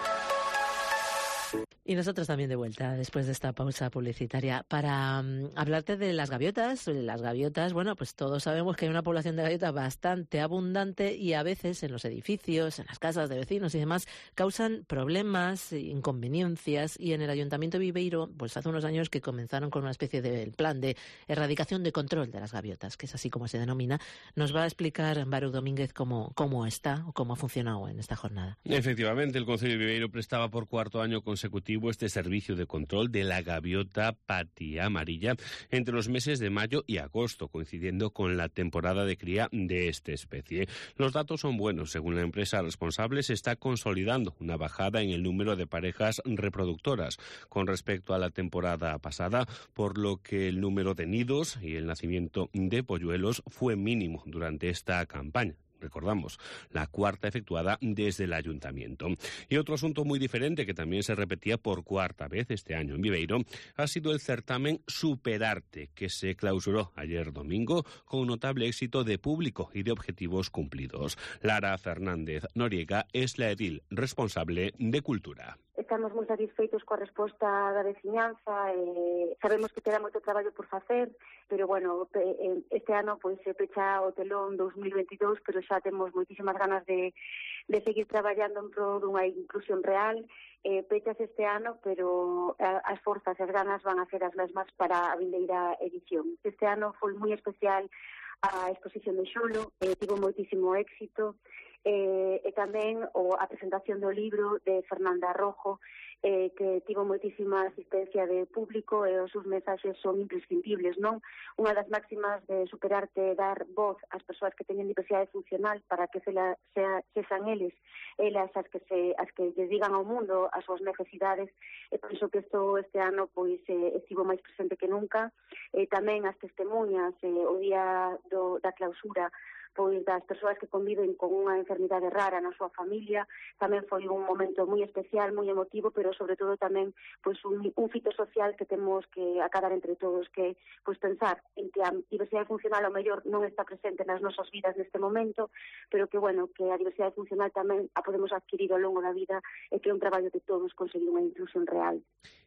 [SPEAKER 4] Y nosotros también de vuelta después de esta pausa publicitaria para um, hablarte de las gaviotas. Las gaviotas, bueno, pues todos sabemos que hay una población de gaviotas bastante abundante y a veces en los edificios, en las casas de vecinos y demás, causan problemas, inconveniencias, y en el Ayuntamiento de Viveiro, pues hace unos años que comenzaron con una especie de plan de erradicación de control de las gaviotas, que es así como se denomina. Nos va a explicar Baruch Domínguez cómo, cómo está o cómo ha funcionado en esta jornada.
[SPEAKER 19] Efectivamente, el Concello de Viveiro prestaba por cuarto año consecutivo este servicio de control de la gaviota patía amarilla entre los meses de mayo y agosto, coincidiendo con la temporada de cría de esta especie. Los datos son buenos. Según la empresa responsable, se está consolidando una bajada en el número de parejas reproductoras con respecto a la temporada pasada, por lo que el número de nidos y el nacimiento de polluelos fue mínimo durante esta campaña. Recordamos, la cuarta efectuada desde el Ayuntamiento. Y otro asunto muy diferente que también se repetía por cuarta vez este año en Viveiro ha sido el certamen Superarte, que se clausuró ayer domingo con notable éxito de público y de objetivos cumplidos. Lara Fernández Noriega es la edil responsable de Cultura.
[SPEAKER 20] Estamos moi satisfeitos coa resposta da veciñanza, e sabemos que queda moito traballo por facer, pero bueno, este ano pois se pecha o telón dos mil veintidós, pero xa temos moitísimas ganas de, de seguir traballando en pro dunha inclusión real. Eh, pechas este ano, pero as forzas e as ganas van a ser as mesmas para a vindeira edición. Este ano foi moi especial a exposición de Xolo, eh, tivo moitísimo éxito, eh, e tamén o, a presentación do libro de Fernanda Rojo, eh, que tivo moitísima asistencia de público, e os seus mensaxes son imprescindibles, non? Unha das máximas de Superarte é dar voz ás persoas que teñen diversidade funcional para que se la, sea, sexan eles, elas as que se as que lles digan ao mundo as súas necesidades, e por iso que isto este ano pois eh, estivo máis presente que nunca. E tamén as testemunhas, eh, o día do, da clausura, pois das persoas que conviven con unha enfermidade rara na súa familia, tamén foi un momento moi especial, moi emotivo, pero sobre todo tamén pois un, un fito social que temos que acabar entre todos, que pois pensar en que a diversidade funcional ao mellor non está presente nas nosas vidas neste momento, pero que bueno, que a diversidade funcional tamén a podemos adquirir ao longo da vida, e que é un traballo de todos conseguir unha inclusión real.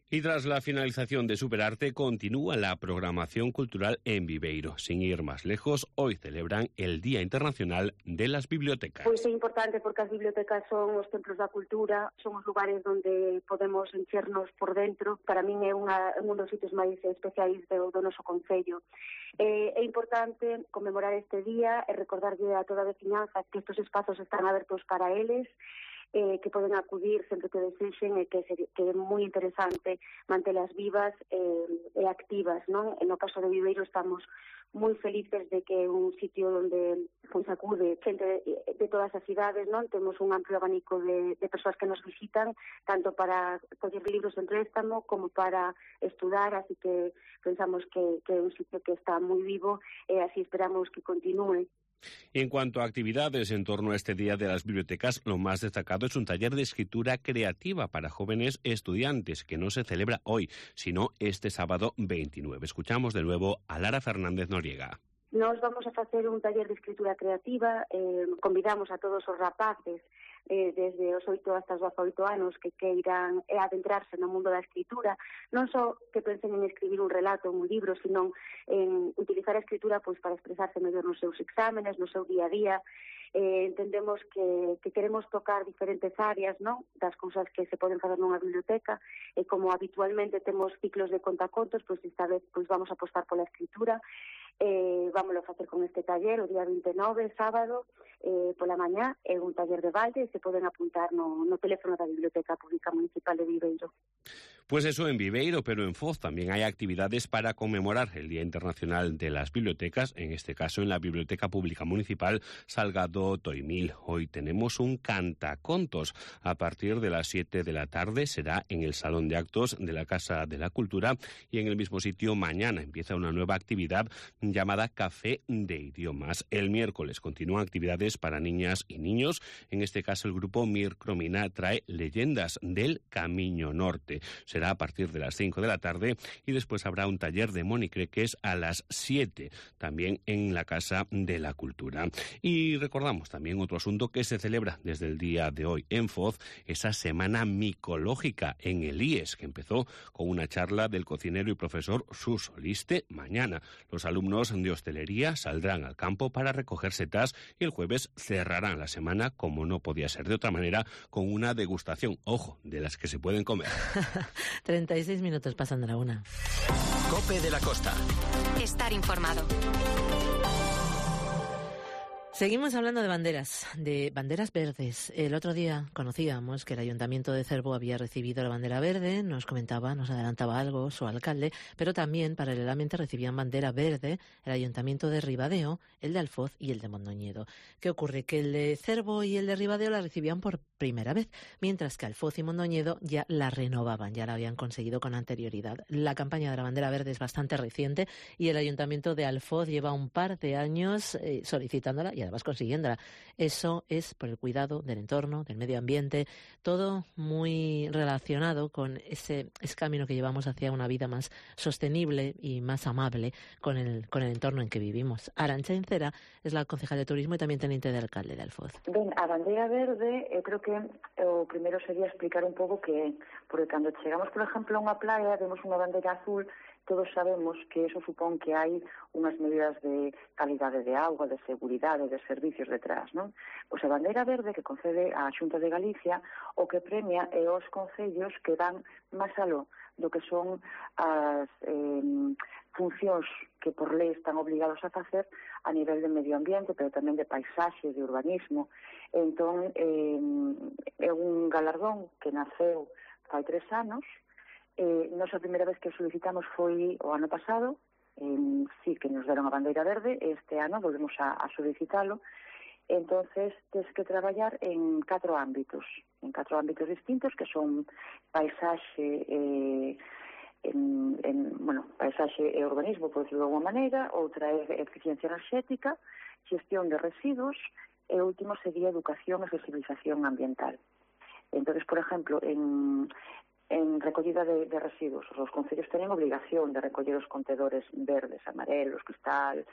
[SPEAKER 19] Y tras la finalización de Superarte, continúa la programación cultural en Viveiro. Sin ir más lejos, hoy celebran el Día Internacional de las Bibliotecas.
[SPEAKER 20] Pois é importante porque as bibliotecas son os templos da cultura, son os lugares onde podemos enchernos por dentro. Para min é unha, un dos sitios máis especiais do, do noso concello. É, é importante conmemorar este día e recordarlle a toda a veciñanza que estes espazos están abertos para eles, Eh, que poden acudir sempre que desexen e que, que é moi interesante mantelas vivas eh, e activas, non? E no caso de Viveiro estamos moi felices de que é un sitio onde pois, acude xente de, de todas as cidades, non? Temos un amplio abanico de, de persoas que nos visitan, tanto para coller libros en préstamo como para estudar, así que pensamos que, que é un sitio que está moi vivo e así esperamos que continúe.
[SPEAKER 19] Y en cuanto a actividades en torno a este Día de las Bibliotecas, lo más destacado es un taller de escritura creativa para jóvenes estudiantes que no se celebra hoy, sino este sábado veintinueve. Escuchamos de nuevo a Lara Fernández Noriega.
[SPEAKER 20] Nos vamos a facer un taller de escritura creativa, eh, convidamos a todos os rapaces eh, desde os oito hasta os dezaoito anos que queiran eh, adentrarse no mundo da escritura, non só que pensen en escribir un relato, un libro, sino en utilizar a escritura pois, para expresarse mellor nos seus exámenes, no seu día a día. Eh, entendemos que, que queremos tocar diferentes áreas, non? Das cousas que se poden fazer nunha biblioteca, e como habitualmente temos ciclos de contacontos, pois esta vez pois, vamos a apostar pola escritura. Eh, vámoslo a facer con este taller o día vinte e nove, sábado, eh, pola mañá, é un taller de balde e se poden apuntar no, no teléfono da Biblioteca Pública Municipal de Viveiro.
[SPEAKER 19] Pues eso en Viveiro, pero en Foz también hay actividades para conmemorar el Día Internacional de las Bibliotecas, en este caso en la Biblioteca Pública Municipal Salgado Toimil. Hoy tenemos un cantacontos. A partir de las siete de la tarde será en el Salón de Actos de la Casa de la Cultura y en el mismo sitio mañana empieza una nueva actividad llamada Café de Idiomas. El miércoles continúan actividades para niñas y niños. En este caso el grupo Mircromina trae Leyendas del Camino Norte. Será a partir de las cinco de la tarde y después habrá un taller de monicreques a las siete, también en la Casa de la Cultura. Y recordamos también otro asunto que se celebra desde el día de hoy en Foz, esa semana micológica en el I E S, que empezó con una charla del cocinero y profesor Suso Liste. Mañana los alumnos de hostelería saldrán al campo para recoger setas y el jueves cerrarán la semana, como no podía ser de otra manera, con una degustación, ojo, de las que se pueden comer.
[SPEAKER 4] treinta y seis minutos pasan de la una.
[SPEAKER 3] COPE de la Costa. Estar informado.
[SPEAKER 4] Seguimos hablando de banderas, de banderas verdes. El otro día conocíamos que el Ayuntamiento de Cervo había recibido la bandera verde, nos comentaba, nos adelantaba algo su alcalde, pero también paralelamente recibían bandera verde el Ayuntamiento de Ribadeo, el de Alfoz y el de Mondoñedo. ¿Qué ocurre? Que el de Cervo y el de Ribadeo la recibían por primera vez, mientras que Alfoz y Mondoñedo ya la renovaban, ya la habían conseguido con anterioridad. La campaña de la bandera verde es bastante reciente y el Ayuntamiento de Alfoz lleva un par de años eh, solicitándola y además consiguiéndola. Eso es por el cuidado del entorno, del medio ambiente, todo muy relacionado con ese, ese camino que llevamos hacia una vida más sostenible y más amable con el, con el entorno en que vivimos. Arantxa Incera es la concejal de turismo y también teniente de alcalde de Alfoz.
[SPEAKER 21] Ben, a bandeira verde, eu creo que o primeiro sería explicar un pouco que, porque cando chegamos, por exemplo, a unha playa, vemos unha bandeira azul, todos sabemos que eso supón que hai unhas medidas de calidade de auga, de seguridade, de servicios detrás, non? Pois a bandeira verde que concede a Xunta de Galicia o que premia é os concellos que dan máis aló do que son as eh, funcións que por lei están obligados a facer a nivel de medio ambiente, pero tamén de paisaxe, de urbanismo. Entón, eh, é un galardón que naceu fai tres anos. Eh, nos a primeira vez que o solicitamos foi o ano pasado, eh, sí que nos deron a bandeira verde, este ano volvemos a, a solicitalo. Entonces, tens que traballar en catro ámbitos, en catro ámbitos distintos, que son paisaxe, eh, en, en, bueno, paisaxe e urbanismo, por decirlo de alguma maneira, outra é eficiencia enerxética, xestión de residuos, e o último sería educación e sensibilización ambiental. Entonces, por exemplo, en... En recollida de, de residuos, os concellos teñen obligación de recoller os contedores verdes, amarelos, cristal,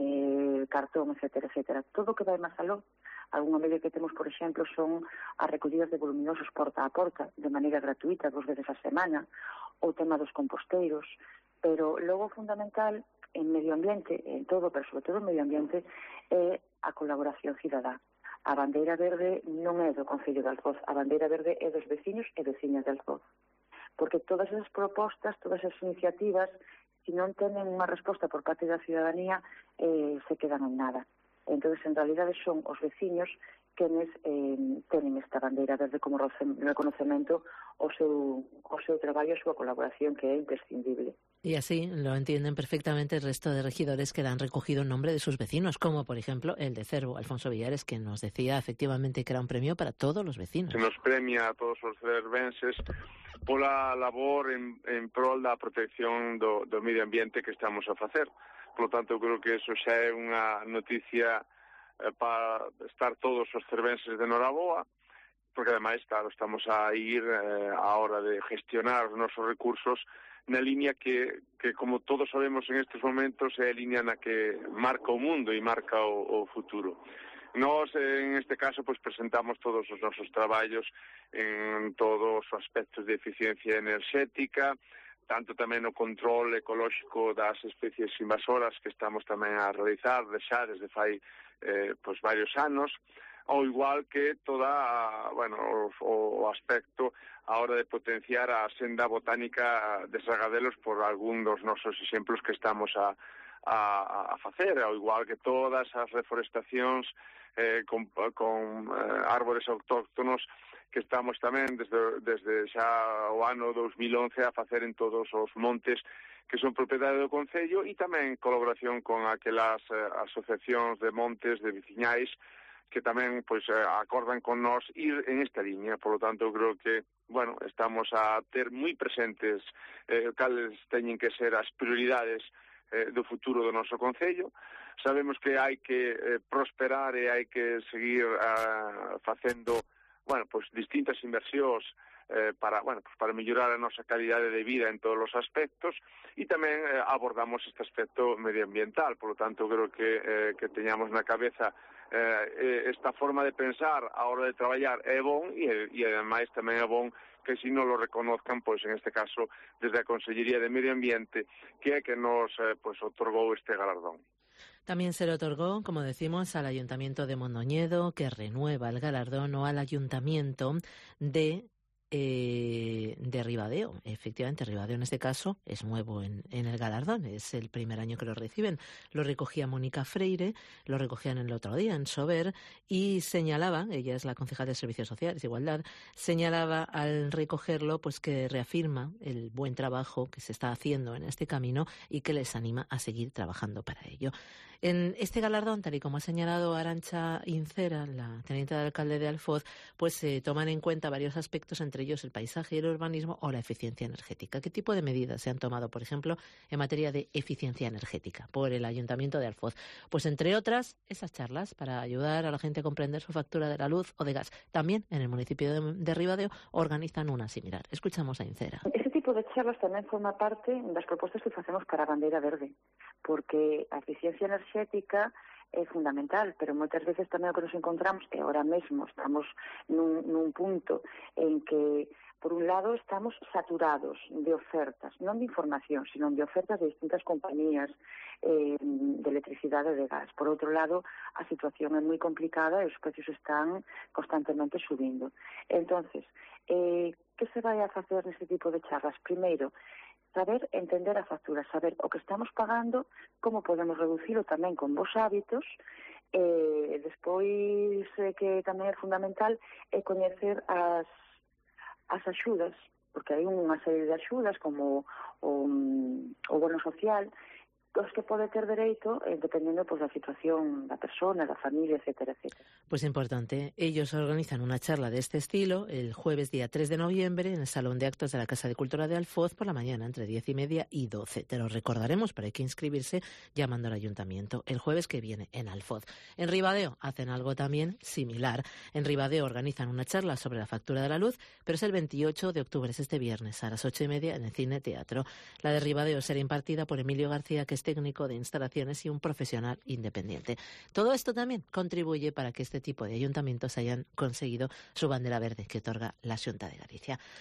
[SPEAKER 21] eh, cartón, etcétera, etcétera. Todo o que vai máis aló. Algúnha medida que temos, por exemplo, son as recollidas de voluminosos porta a porta, de maneira gratuita, dos veces a semana, o tema dos composteiros, pero logo fundamental en medio ambiente, en todo, pero sobre todo en medio ambiente, é a colaboración cidadá. A bandeira verde non é do Concello de Alfoz, a bandeira verde é dos veciños e veciñas de Alfoz. Porque todas esas propostas, todas esas iniciativas, se non tenen unha resposta por parte da ciudadanía, eh, se quedan en nada. Entón, en realidade, son os veciños quenes eh, tenen esta bandeira verde como reconocemento ao seu, ao seu traballo e a súa colaboración, que é imprescindible.
[SPEAKER 4] Y así lo entienden perfectamente el resto de regidores que dan recogido en nombre de sus vecinos, como por ejemplo el de Cervo, Alfonso Villares, que nos decía efectivamente que era un premio para todos los vecinos.
[SPEAKER 8] Se nos premia a todos os cervenses pola labor en, en prol da protección do, do medio ambiente que estamos a facer. Por lo tanto, eu creo que eso xa é unha noticia para estar todos os cervenses de Noraboa, porque ademais, claro, estamos a ir eh, a hora de gestionar os nosos recursos na línea que, que, como todos sabemos en estes momentos, é a línea na que marca o mundo e marca o, o futuro. Nós, en este caso, pues, presentamos todos os nosos traballos en todos os aspectos de eficiencia enerxética, tanto tamén o control ecolóxico das especies invasoras que estamos tamén a realizar xa desde fai eh, pues, varios anos, ao igual que toda a, bueno, o, o aspecto a hora de potenciar a senda botánica de Sargadelos por algún dos nosos exemplos que estamos a, a, a facer, ao igual que todas as reforestacións eh, con, con eh, árbores autóctonos que estamos tamén desde, desde xa o ano dos mil once a facer en todos os montes que son propiedade do Concello, e tamén en colaboración con aquelas eh, asociacións de montes, de veciñais, que tamén pois eh, acordan con nós ir en esta línea. Por lo tanto, eu creo que, bueno, estamos a ter moi presentes eh, cales teñen que ser as prioridades eh, do futuro do noso Concello. Sabemos que hai que eh, prosperar e hai que seguir eh, facendo, bueno, pues distintas inversións eh, para, bueno, pues para mellorar a nosa calidade de vida en todos os aspectos, e tamén eh, abordamos este aspecto medioambiental. Por lo tanto, creo que eh, que teñamos na cabeza eh, esta forma de pensar a hora de traballar é bon, e, e ademais tamén é bon que si non lo reconozcan, pois en este caso desde a Consellería de Medio Ambiente, que é que nos eh, pues otorgou este galardón.
[SPEAKER 4] También se le otorgó, como decimos, al Ayuntamiento de Mondoñedo, que renueva el galardón, o al Ayuntamiento de eh, de Ribadeo. Efectivamente, Ribadeo en este caso es nuevo en, en el galardón, es el primer año que lo reciben. Lo recogía Mónica Freire, lo recogían el otro día en Sober, y señalaba, ella es la concejal de Servicios Sociales, Igualdad, señalaba al recogerlo pues que reafirma el buen trabajo que se está haciendo en este camino y que les anima a seguir trabajando para ello. En este galardón, tal y como ha señalado Arantxa Incera, la teniente de alcalde de Alfoz, pues se eh, toman en cuenta varios aspectos, entre ellos el paisaje y el urbanismo o la eficiencia energética. ¿Qué tipo de medidas se han tomado, por ejemplo, en materia de eficiencia energética por el Ayuntamiento de Alfoz? Pues entre otras, esas charlas para ayudar a la gente a comprender su factura de la luz o de gas. También en el municipio de, de Ribadeo organizan una similar. Escuchamos a Incera.
[SPEAKER 21] Ese tipo de charlas tamén forma parte das propostas que facemos para a bandeira verde, porque a eficiencia enerxética é fundamental, pero moitas veces tamén o que nos encontramos, e agora mesmo estamos nun, nun punto en que, por un lado, estamos saturados de ofertas, non de información, sino de ofertas de distintas compañías eh, de electricidade e de gas. Por outro lado, a situación é moi complicada e os precios están constantemente subindo. Entonces, eh, que se vai a facer neste tipo de charlas? Primeiro, saber entender a factura, saber o que estamos pagando, como podemos reducirlo tamén con bons hábitos, e despois eh, que tamén é fundamental é coñecer as, as axudas, porque hai unha serie de axudas como o, o bono social, os que pode ter dereito eh, dependendo pues, da situación da persona, da familia, etcétera, etcétera.
[SPEAKER 4] Pues importante, ellos organizan una charla de este estilo el jueves día tres de noviembre en el Salón de Actos de la Casa de Cultura de Alfoz por la mañana entre diez y media y doce. Te lo recordaremos, pero hay que inscribirse llamando al ayuntamiento el jueves que viene en Alfoz. En Ribadeo hacen algo también similar. En Ribadeo organizan una charla sobre la factura de la luz, pero es el veintiocho de octubre, es este viernes a las ocho y media en el Cine Teatro. La de Ribadeo será impartida por Emilio García, que es técnico de instalaciones y un profesional independiente. Todo esto también contribuye para que este tipo de ayuntamientos hayan conseguido su bandera verde que otorga la Xunta de Galicia.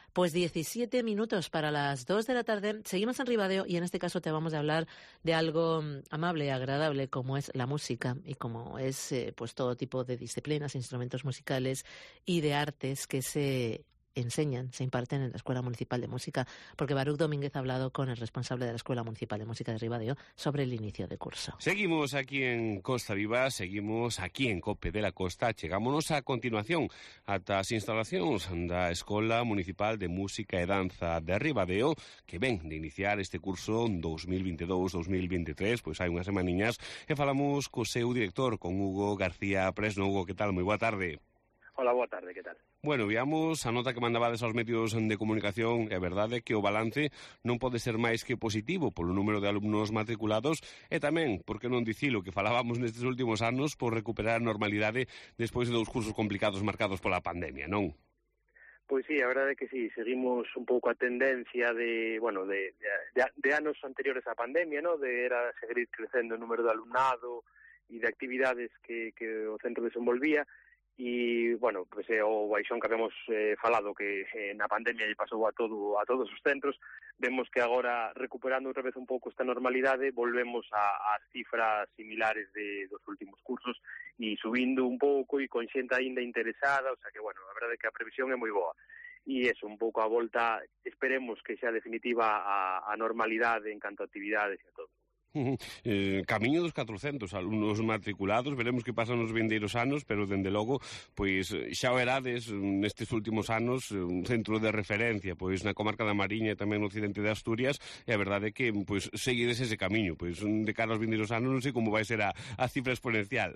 [SPEAKER 4] Pues diecisiete minutos para las dos de la tarde. Seguimos en Ribadeo y en este caso te vamos a hablar de algo amable y agradable como es la música y como es eh, pues todo tipo de disciplinas, instrumentos musicales y de artes que se enseñan, se imparten en la Escuela Municipal de Música, porque Baruch Domínguez ha hablado con el responsable de la Escuela Municipal de Música de Ribadeo sobre el inicio de curso.
[SPEAKER 19] Seguimos aquí en Costa Viva, seguimos aquí en Cope de la Costa, chegámonos a continuación ata as instalacións da Escola Municipal de Música e Danza de Ribadeo, que ven de iniciar este curso dos mil veintidós dos mil veintitrés, pois hai unhas semaniñas, e falamos co seu director, con Hugo García Presno. Hugo, que tal? Moi boa tarde.
[SPEAKER 2] Hola, boa tarde, que tal?
[SPEAKER 19] Bueno, viamos a nota que mandabades aos medios de comunicación. É verdade que o balance non pode ser máis que positivo polo número de alumnos matriculados e tamén, por que non dicilo, que falábamos nestes últimos anos por recuperar a normalidade despois de dous cursos complicados marcados pola pandemia, non?
[SPEAKER 2] Pois sí, a verdade é que sí, seguimos un pouco a tendencia de, bueno, de, de, de anos anteriores á pandemia, ¿no? De era seguir crecendo o número de alumnado e de actividades que, que o centro desenvolvía. E, bueno, pues, eh, o baixón que habíamos eh, falado que eh, na pandemia lle pasou a todo a todos os centros, vemos que agora, recuperando outra vez un pouco esta normalidade, volvemos a, a cifras similares de dos últimos cursos e subindo un pouco e con xente aínda interesada, o sea que, bueno, a verdade é que a previsión é moi boa. E eso, un pouco a volta, esperemos que xa definitiva a, a normalidade en canto a actividades e a todo.
[SPEAKER 19] Eh, camiño dos catrocentos alumnos matriculados, veremos que pasan os vindeiros anos, pero dende logo pois xa o erades nestes últimos anos un centro de referencia pois na comarca da Mariña e tamén no occidente de Asturias, e a verdade é que pois seguides ese camiño, pois de cara aos vindeiros anos non sei como vai ser a, a cifra exponencial.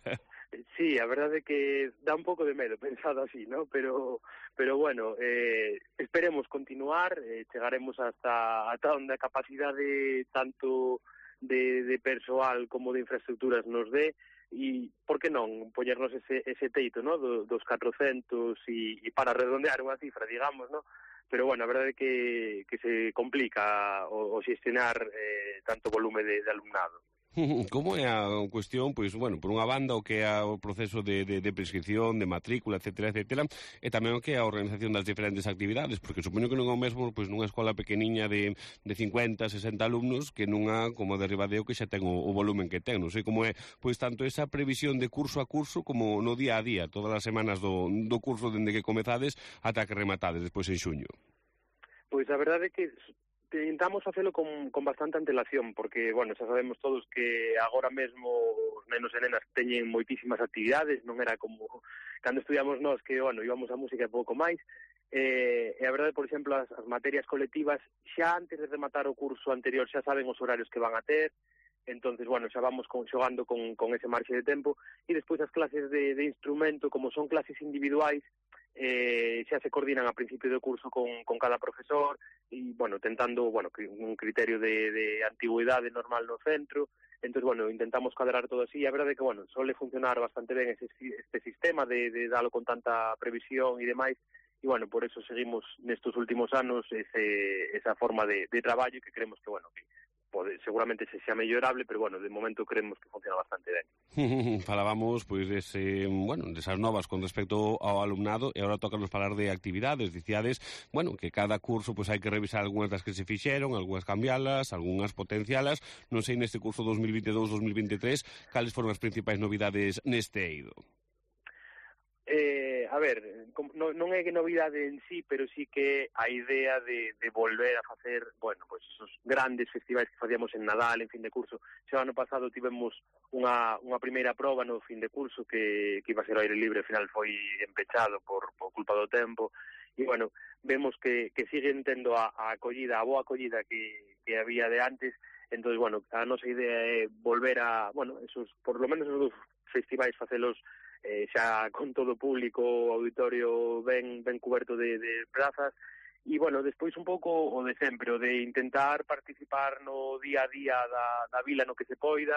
[SPEAKER 2] Sí, a verdade é que dá un pouco de medo pensado así, ¿no? Pero pero bueno, eh, esperemos continuar, eh, chegaremos hasta ata onde a capacidade tanto de, de persoal como de infraestructuras nos dé, e por que non poñernos ese, ese teito, ¿no? Do, dos catrocentos e, e para redondear unha cifra, digamos, ¿no? Pero bueno, a verdade é que, que se complica o, o xestionar eh, tanto volume de, de alumnado.
[SPEAKER 19] Como é a cuestión, pois, bueno, por unha banda o que é o proceso de, de, de prescripción, de matrícula, etcétera, etcétera, e tamén o que é a organización das diferentes actividades, porque supoño que non é o mesmo, pois, nunha escola pequeniña de, de cincuenta, sesenta alumnos que nunha como de Ribadeo que xa ten o, o volumen que ten. Non sei como é, pois, tanto esa previsión de curso a curso como no día a día, todas as semanas do, do curso dende que comezades ata que rematades despois en xuño.
[SPEAKER 2] Pois a verdade é que intentamos facelo con, con bastante antelación, porque, bueno, xa sabemos todos que agora mesmo os nenos e nenas teñen moitísimas actividades, non era como cando estudiamos nós que, bueno, íbamos a música e pouco máis, eh, e a verdade, por exemplo, as, as materias colectivas xa antes de rematar o curso anterior xa saben os horarios que van a ter, entonces, bueno, xa vamos con, xogando con, con ese marxe de tempo, e despois as clases de, de instrumento, como son clases individuais, eh, xa se coordinan a principio do curso con, con cada profesor, e, bueno, tentando, bueno, un criterio de, de antigüidade normal no centro. Entón, bueno, intentamos cadrar todo así, e a verdade é que, bueno, sole funcionar bastante ben ese, este sistema de, de dalo con tanta previsión e demais, e, bueno, por eso seguimos nestes últimos anos ese, esa forma de, de traballo que creemos que, bueno, que pode, seguramente se xa mellorable, pero, bueno, de momento creemos que funciona bastante ben.
[SPEAKER 19] Falábamos, pois, dese, bueno, desas novas con respecto ao alumnado, e agora tocanos falar de actividades, dicíades, bueno, que cada curso, pois, hai que revisar algunhas das que se fixeron, algunhas cambialas, algunhas potencialas. Non sei, neste curso dos mil veintidós dos mil veintitrés, cales foron as principais novidades neste eido?
[SPEAKER 2] Eh, a ver, non, non é que novidade en sí, pero sí que a idea de, de volver a facer, bueno, pues esos grandes festivais que facíamos en Nadal, en fin de curso. Xa ano pasado tivemos unha, unha primeira proba no fin de curso que, que iba a ser ao aire libre, ao final foi empechado por, por culpa do tempo, e bueno, vemos que, que siguen tendo a, a acollida, a boa acollida que, que había de antes. Entonces, bueno, a nosa idea é volver a, bueno, esos, por lo menos esos dos festivais facelos eh, xa con todo o público, o auditorio ben, ben cuberto de, de prazas, e, bueno, despois un pouco o de sempre, o de intentar participar no día a día da, da vila no que se poida,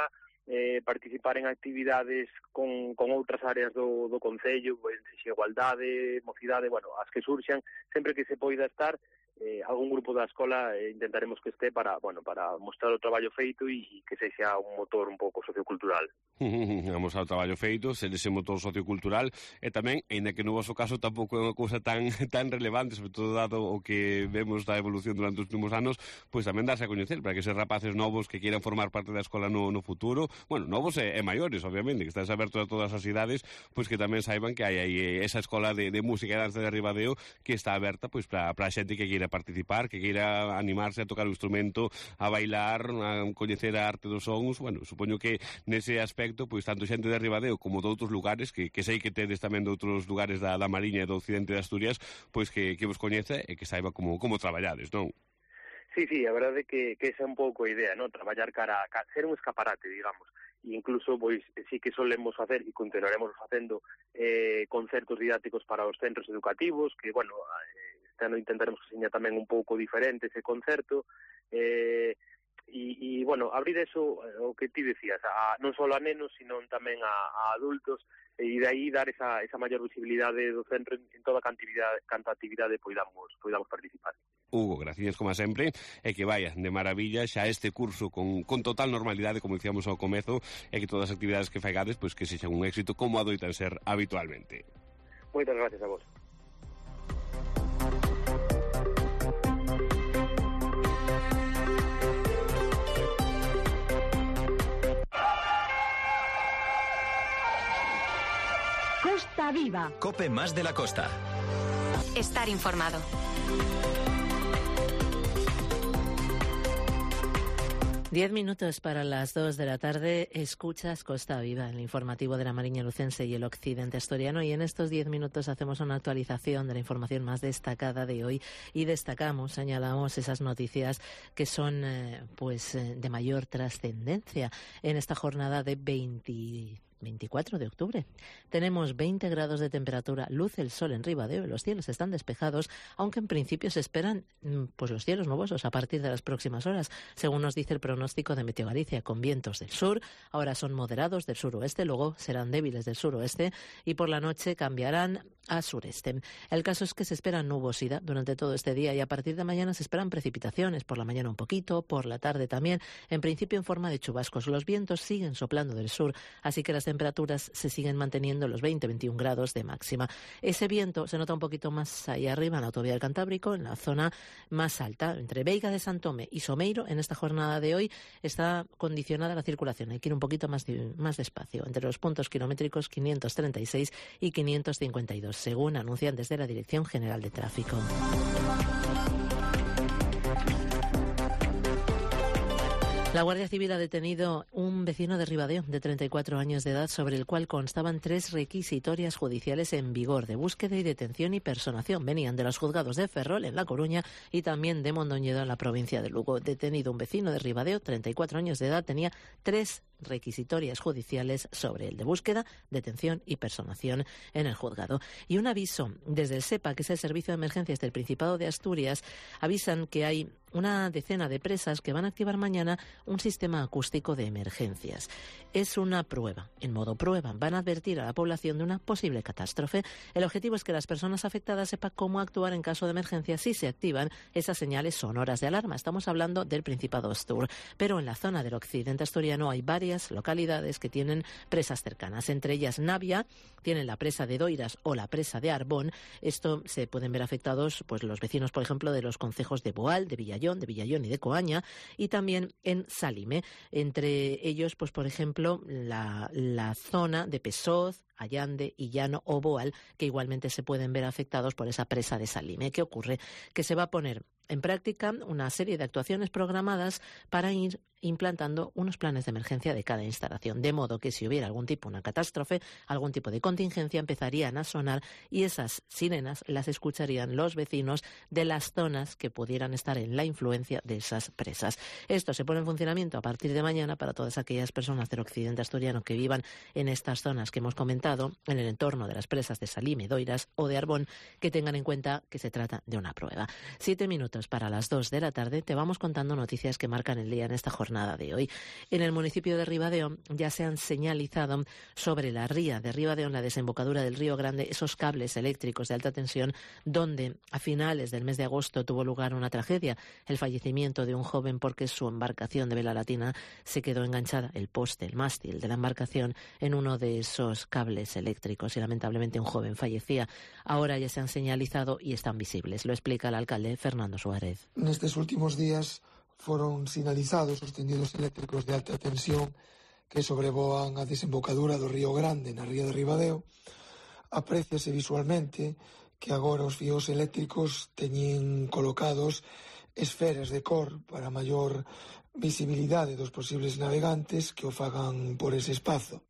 [SPEAKER 2] eh, participar en actividades con, con outras áreas do, do Concello, pues, igualdade, mocidade, bueno, as que surxan, sempre que se poida estar, eh, algún grupo da escola eh, intentaremos que este para, bueno, para mostrar o traballo feito e que sexa un motor un pouco sociocultural.
[SPEAKER 19] Vamos ao traballo feito, ser ese motor sociocultural e tamén, ainda que no vosso caso tampouco é unha cousa tan tan relevante, sobre todo dado o que vemos da evolución durante os últimos anos, pois tamén darse a coñecer para que eses rapaces novos que quieran formar parte da escola no, no futuro, bueno, novos e, e maiores, obviamente, que estás aberto a todas as idades, pois que tamén saiban que hai aí esa escola de, de música e danza de Ribadeo que está aberta pois para a xente que queira participar, que queira animarse a tocar o instrumento, a bailar, a coñecer a arte dos sons. Bueno, supoño que nese aspecto pois tanto xente de Ribadeo como de outros lugares, que, que sei que tedes tamén de outros lugares da, da Mariña e do occidente de Asturias, pois que, que vos coñece e que saiba como, como traballades, non?
[SPEAKER 2] Sí, sí, a verdade é que, que esa é un pouco a idea, non? Traballar cara a cara, ser un escaparate, digamos. E incluso, pois, sí que solemos facer e continuaremos facendo eh, concertos didácticos para os centros educativos, que, bueno, este ano intentaremos que seña tamén un pouco diferente ese concerto, eh, E, e, bueno, abrir eso, o que ti decías, a, non só a nenos, sino tamén a, a adultos, e de aí dar esa, esa maior visibilidade do centro en, en toda a actividade, canta actividade poidamos, poidamos participar.
[SPEAKER 19] Hugo, gracias como sempre, e que vaya de maravilla xa este curso con, con total normalidade, como dicíamos ao comezo, e que todas as actividades que faigades, pois que sexan un éxito como adoitan ser habitualmente.
[SPEAKER 2] Moitas gracias a vos.
[SPEAKER 14] Costa Viva.
[SPEAKER 3] Cope más de la costa.
[SPEAKER 16] Estar informado.
[SPEAKER 4] Diez minutos para las dos de la tarde. Escuchas Costa Viva, el informativo de la Mariña Lucense y el occidente asturiano. Y en estos diez minutos hacemos una actualización de la información más destacada de hoy y destacamos, señalamos esas noticias que son eh, pues eh, de mayor trascendencia en esta jornada de veinte veinticuatro de octubre. Tenemos veinte grados de temperatura, luce el sol en Ribadeo y los cielos están despejados, aunque en principio se esperan pues los cielos nubosos a partir de las próximas horas, según nos dice el pronóstico de Meteo Galicia, con vientos del sur, ahora son moderados del suroeste, luego serán débiles del suroeste y por la noche cambiarán a sureste. El caso es que se espera nubosidad durante todo este día y a partir de mañana se esperan precipitaciones, por la mañana un poquito, por la tarde también, en principio en forma de chubascos. Los vientos siguen soplando del sur, así que las temperaturas se siguen manteniendo en los veinte a veintiún grados de máxima. Ese viento se nota un poquito más ahí arriba, en la autovía del Cantábrico, en la zona más alta, entre Veiga de Santome y Someiro. En esta jornada de hoy está condicionada la circulación, hay que ir un poquito más, de, más despacio, entre los puntos kilométricos quinientos treinta y seis y quinientos cincuenta y dos, según anuncian desde la Dirección General de Tráfico. La Guardia Civil ha detenido un vecino de Ribadeo de treinta y cuatro años de edad sobre el cual constaban tres requisitorias judiciales en vigor de búsqueda y detención y personación. Venían de los juzgados de Ferrol en La Coruña y también de Mondoñedo en la provincia de Lugo. Detenido un vecino de Ribadeo, treinta y cuatro años de edad, tenía tres requisitorias judiciales sobre el de búsqueda, detención y personación en el juzgado. Y un aviso desde el SEPA, que es el Servicio de Emergencias del Principado de Asturias, avisan que hay una decena de presas que van a activar mañana un sistema acústico de emergencias. Es una prueba, en modo prueba. Van a advertir a la población de una posible catástrofe. El objetivo es que las personas afectadas sepan cómo actuar en caso de emergencia si se activan esas señales sonoras de alarma. Estamos hablando del Principado Astur, pero en la zona del occidente asturiano hay varias localidades que tienen presas cercanas, entre ellas Navia, tienen la presa de Doiras o la presa de Arbón. Esto se pueden ver afectados pues los vecinos, por ejemplo, de los concejos de Boal, de Villallón, de Villallón y de Coaña, y también en Salime, entre ellos, pues por ejemplo, la, la zona de Pesoz, Allande, Illano o Boal, que igualmente se pueden ver afectados por esa presa de Salime. ¿Qué ocurre? Que se va a poner en práctica una serie de actuaciones programadas para ir implantando unos planes de emergencia de cada instalación, de modo que si hubiera algún tipo, una catástrofe, algún tipo de contingencia, empezarían a sonar y esas sirenas las escucharían los vecinos de las zonas que pudieran estar en la influencia de esas presas. Esto se pone en funcionamiento a partir de mañana para todas aquellas personas del occidente asturiano que vivan en estas zonas que hemos comentado realizado en el entorno de las presas de Salime, Doiras o de Arbón, que tengan en cuenta que se trata de una prueba. Siete minutos para las dos de la tarde, te vamos contando noticias que marcan el día en esta jornada de hoy. En el municipio de Ribadeo ya se han señalizado sobre la ría de Ribadeo, en la desembocadura del Río Grande, esos cables eléctricos de alta tensión donde a finales del mes de agosto tuvo lugar una tragedia, el fallecimiento de un joven porque su embarcación de vela latina se quedó enganchada, el poste, el mástil de la embarcación, en uno de esos cables eléctricos y lamentablemente un joven fallecía. Ahora ya se han señalizado y están visibles. Lo explica el alcalde Fernando Suárez.
[SPEAKER 6] Nestes últimos días foron sinalizados os tendidos eléctricos de alta tensión que sobrevoan a desembocadura do Río Grande na ría de Ribadeo. Apréciase visualmente que agora os fíos eléctricos teñen colocados esferas de cor para maior visibilidade dos posibles navegantes que o fagan por ese espazo.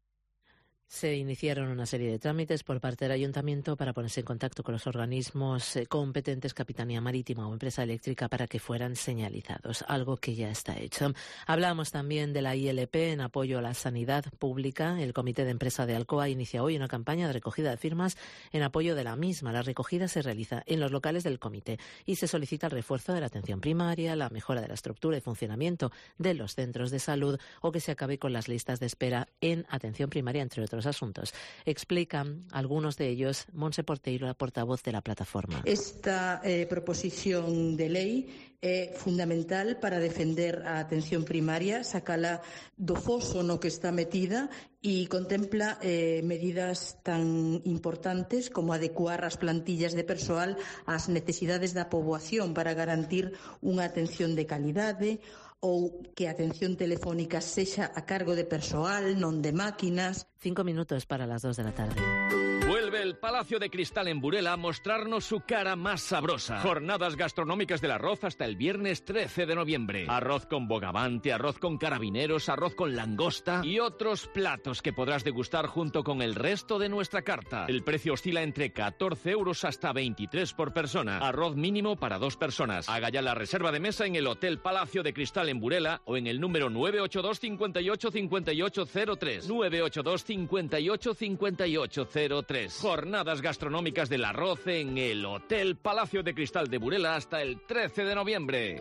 [SPEAKER 4] Se iniciaron una serie de trámites por parte del Ayuntamiento para ponerse en contacto con los organismos competentes, Capitanía Marítima o Empresa Eléctrica, para que fueran señalizados, algo que ya está hecho. Hablamos también de la I L P en apoyo a la sanidad pública. El Comité de Empresa de Alcoa inicia hoy una campaña de recogida de firmas en apoyo de la misma. La recogida se realiza en los locales del comité y se solicita el refuerzo de la atención primaria, la mejora de la estructura y funcionamiento de los centros de salud o que se acabe con las listas de espera en atención primaria, entre otros asuntos. Explican algunos de ellos Monse Porteiro, la portavoz de la plataforma.
[SPEAKER 5] Esta eh, proposición de lei é fundamental para defender a atención primaria, sacala do foso no que está metida e contempla eh, medidas tan importantes como adecuar as plantillas de persoal ás necesidades da poboación para garantir unha atención de calidade, ou que a atención telefónica sexa a cargo de persoal, non de máquinas.
[SPEAKER 4] Cinco minutos para las dos de la tarde.
[SPEAKER 11] Vuelve el Palacio de Cristal en Burela a mostrarnos su cara más sabrosa. Jornadas gastronómicas del arroz hasta el viernes trece de noviembre. Arroz con bogavante, arroz con carabineros, arroz con langosta y otros platos que podrás degustar junto con el resto de nuestra carta. El precio oscila entre catorce euros hasta veintitrés por persona. Arroz mínimo para dos personas. Haga ya la reserva de mesa en el Hotel Palacio de Cristal en Burela o en el número nueve ocho dos, cincuenta y ocho, cincuenta y ocho cero tres. nueve ocho dos, cincuenta y ocho, cincuenta y ocho cero tres. Jornadas gastronómicas del arroz en el Hotel Palacio de Cristal de Burela hasta el trece de noviembre.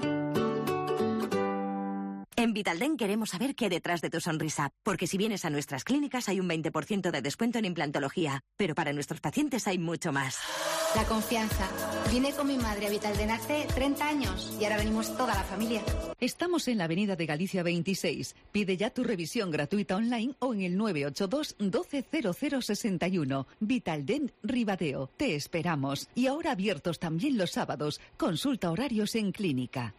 [SPEAKER 9] En Vitaldent queremos saber qué hay detrás de tu sonrisa, porque si vienes a nuestras clínicas hay un veinte por ciento de descuento en implantología, pero para nuestros pacientes hay mucho más.
[SPEAKER 22] La confianza. Vine con mi madre a Vitaldent hace treinta años y ahora venimos toda la familia.
[SPEAKER 10] Estamos en la Avenida de Galicia veintiséis. Pide ya tu revisión gratuita online o en el nueve ocho dos, doce cero cero sesenta y uno. Vitaldent Ribadeo. Te esperamos. Y ahora abiertos también los sábados. Consulta horarios en clínica.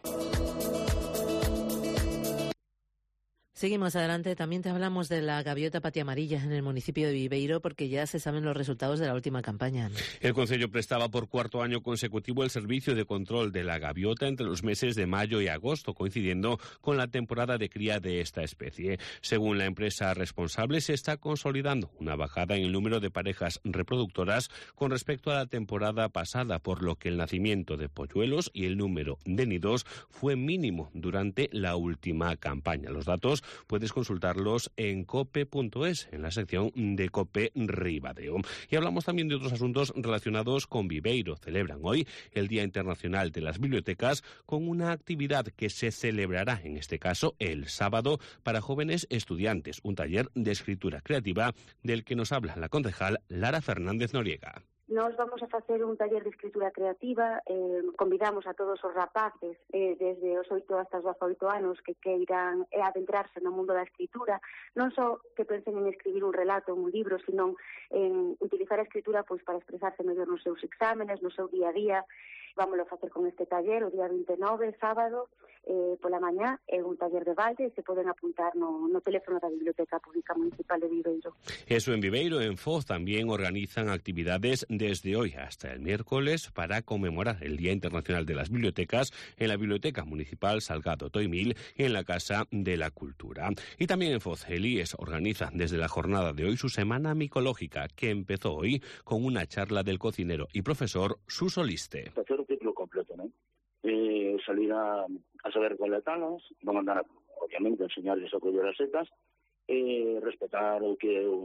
[SPEAKER 4] Seguimos adelante. También te hablamos de la gaviota patiamarilla en el municipio de Viveiro, porque ya se saben los resultados de la última campaña.
[SPEAKER 19] El Concello prestaba por cuarto año consecutivo el servicio de control de la gaviota entre los meses de mayo y agosto, coincidiendo con la temporada de cría de esta especie. Según la empresa responsable, se está consolidando una bajada en el número de parejas reproductoras con respecto a la temporada pasada, por lo que el nacimiento de polluelos y el número de nidos fue mínimo durante la última campaña. Los datos puedes consultarlos en cope punto es, en la sección de Cope Ribadeo. Y hablamos también de otros asuntos relacionados con Viveiro. Celebran hoy el Día Internacional de las Bibliotecas con una actividad que se celebrará, en este caso, el sábado para jóvenes estudiantes, un taller de escritura creativa del que nos habla la concejal Lara Fernández Noriega.
[SPEAKER 20] Nos vamos a facer un taller de escritura creativa, eh, convidamos a todos os rapaces eh, desde os oito hasta os dezaoito anos que queiran eh, adentrarse no mundo da escritura, non só que pensen en escribir un relato, un libro, sino en utilizar a escritura pois para expresarse mellor nos seus exámenes, no seu día a día. Vámoslo a facer con este taller o día vinte e nove, sábado, eh, pola mañá, é un taller de balde e se poden apuntar no, no teléfono da Biblioteca Pública Municipal de Viveiro.
[SPEAKER 19] Eso en Viveiro. En Foz también organizan actividades desde hoy hasta el miércoles para conmemorar el Día Internacional de las Bibliotecas en la Biblioteca Municipal Salgado Toimil y en la Casa de la Cultura. Y también en Foz, el I E S organiza desde la jornada de hoy su Semana Micológica, que empezó hoy con una charla del cocinero y profesor Suso Liste.
[SPEAKER 1] Hacer un ciclo completo, ¿no? Eh, salir a, a saber con letanos, vamos a andar, obviamente, a enseñarles a collar as setas, eh, respetar o que o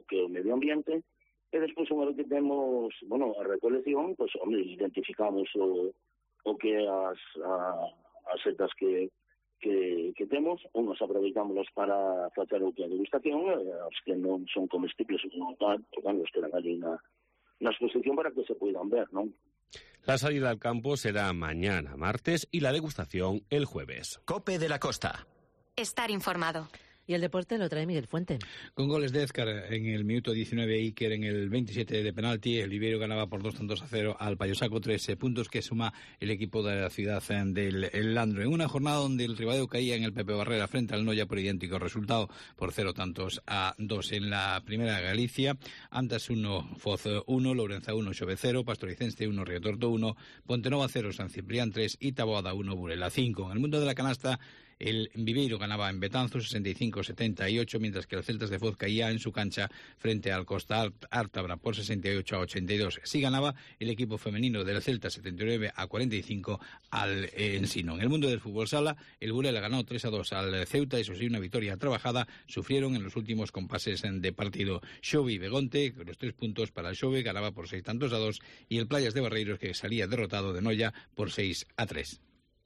[SPEAKER 1] que o medio ambiente, e despois unha vez que temos, bueno, a recolección, pois, hombre, identificamos o, o que as, a, as setas que, que, que temos, unos aproveitámonos para facer o que a degustación, e as que non son comestibles ou tal, pues, bueno, os quedan ali na, na exposición para que se puedan ver, non?
[SPEAKER 19] La salida al campo será mañana, martes, y la degustación el jueves.
[SPEAKER 3] COPE de la Costa.
[SPEAKER 16] Estar informado.
[SPEAKER 4] Y el deporte lo trae Miguel Fuente.
[SPEAKER 12] Con goles de Ézcar en el minuto diecinueve, Iker en el veintisiete de penalti, el Viveiro ganaba por dos tantos a cero al Payosaco, tres puntos que suma el equipo de la ciudad del Landro. En una jornada donde el Ribadeo caía en el Pepe Barrera frente al Noia por idéntico resultado, por cero tantos a dos. En la primera Galicia, Antas uno, Foz uno, Lourenza uno, Xove cero, Pastoricense uno, Riotorto uno, Pontenova cero, San Ciprián tres y Taboada uno, Burela cinco. En el mundo de la canasta, el Viveiro ganaba en Betanzos sesenta y cinco a setenta y ocho, mientras que el Celtas de Foz caía en su cancha frente al Costa Ártabra por sesenta y ocho a ochenta y dos. Sí ganaba el equipo femenino del Celta setenta y nueve a cuarenta y cinco al Ensino. En el mundo del fútbol sala, el Burela ganó tres a dos al Ceuta, eso sí, una victoria trabajada, sufrieron en los últimos compases de partido. Xove y Begonte, con los tres puntos para el Xove, ganaba por seis tantos a dos, y el Playas de Barreiros, que salía derrotado de Noia por seis a tres.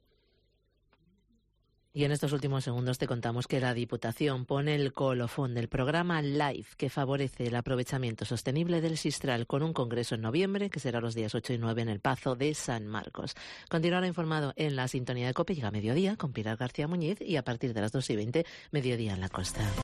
[SPEAKER 4] Y en estos últimos segundos te contamos que la Diputación pone el colofón del programa LIFE, que favorece el aprovechamiento sostenible del Sistral, con un congreso en noviembre, que será los días ocho y nueve en el Pazo de San Marcos. Continuará informado en la sintonía de COPE, llega a mediodía con Pilar García Muñiz, y a partir de las dos y veinte, mediodía en la costa.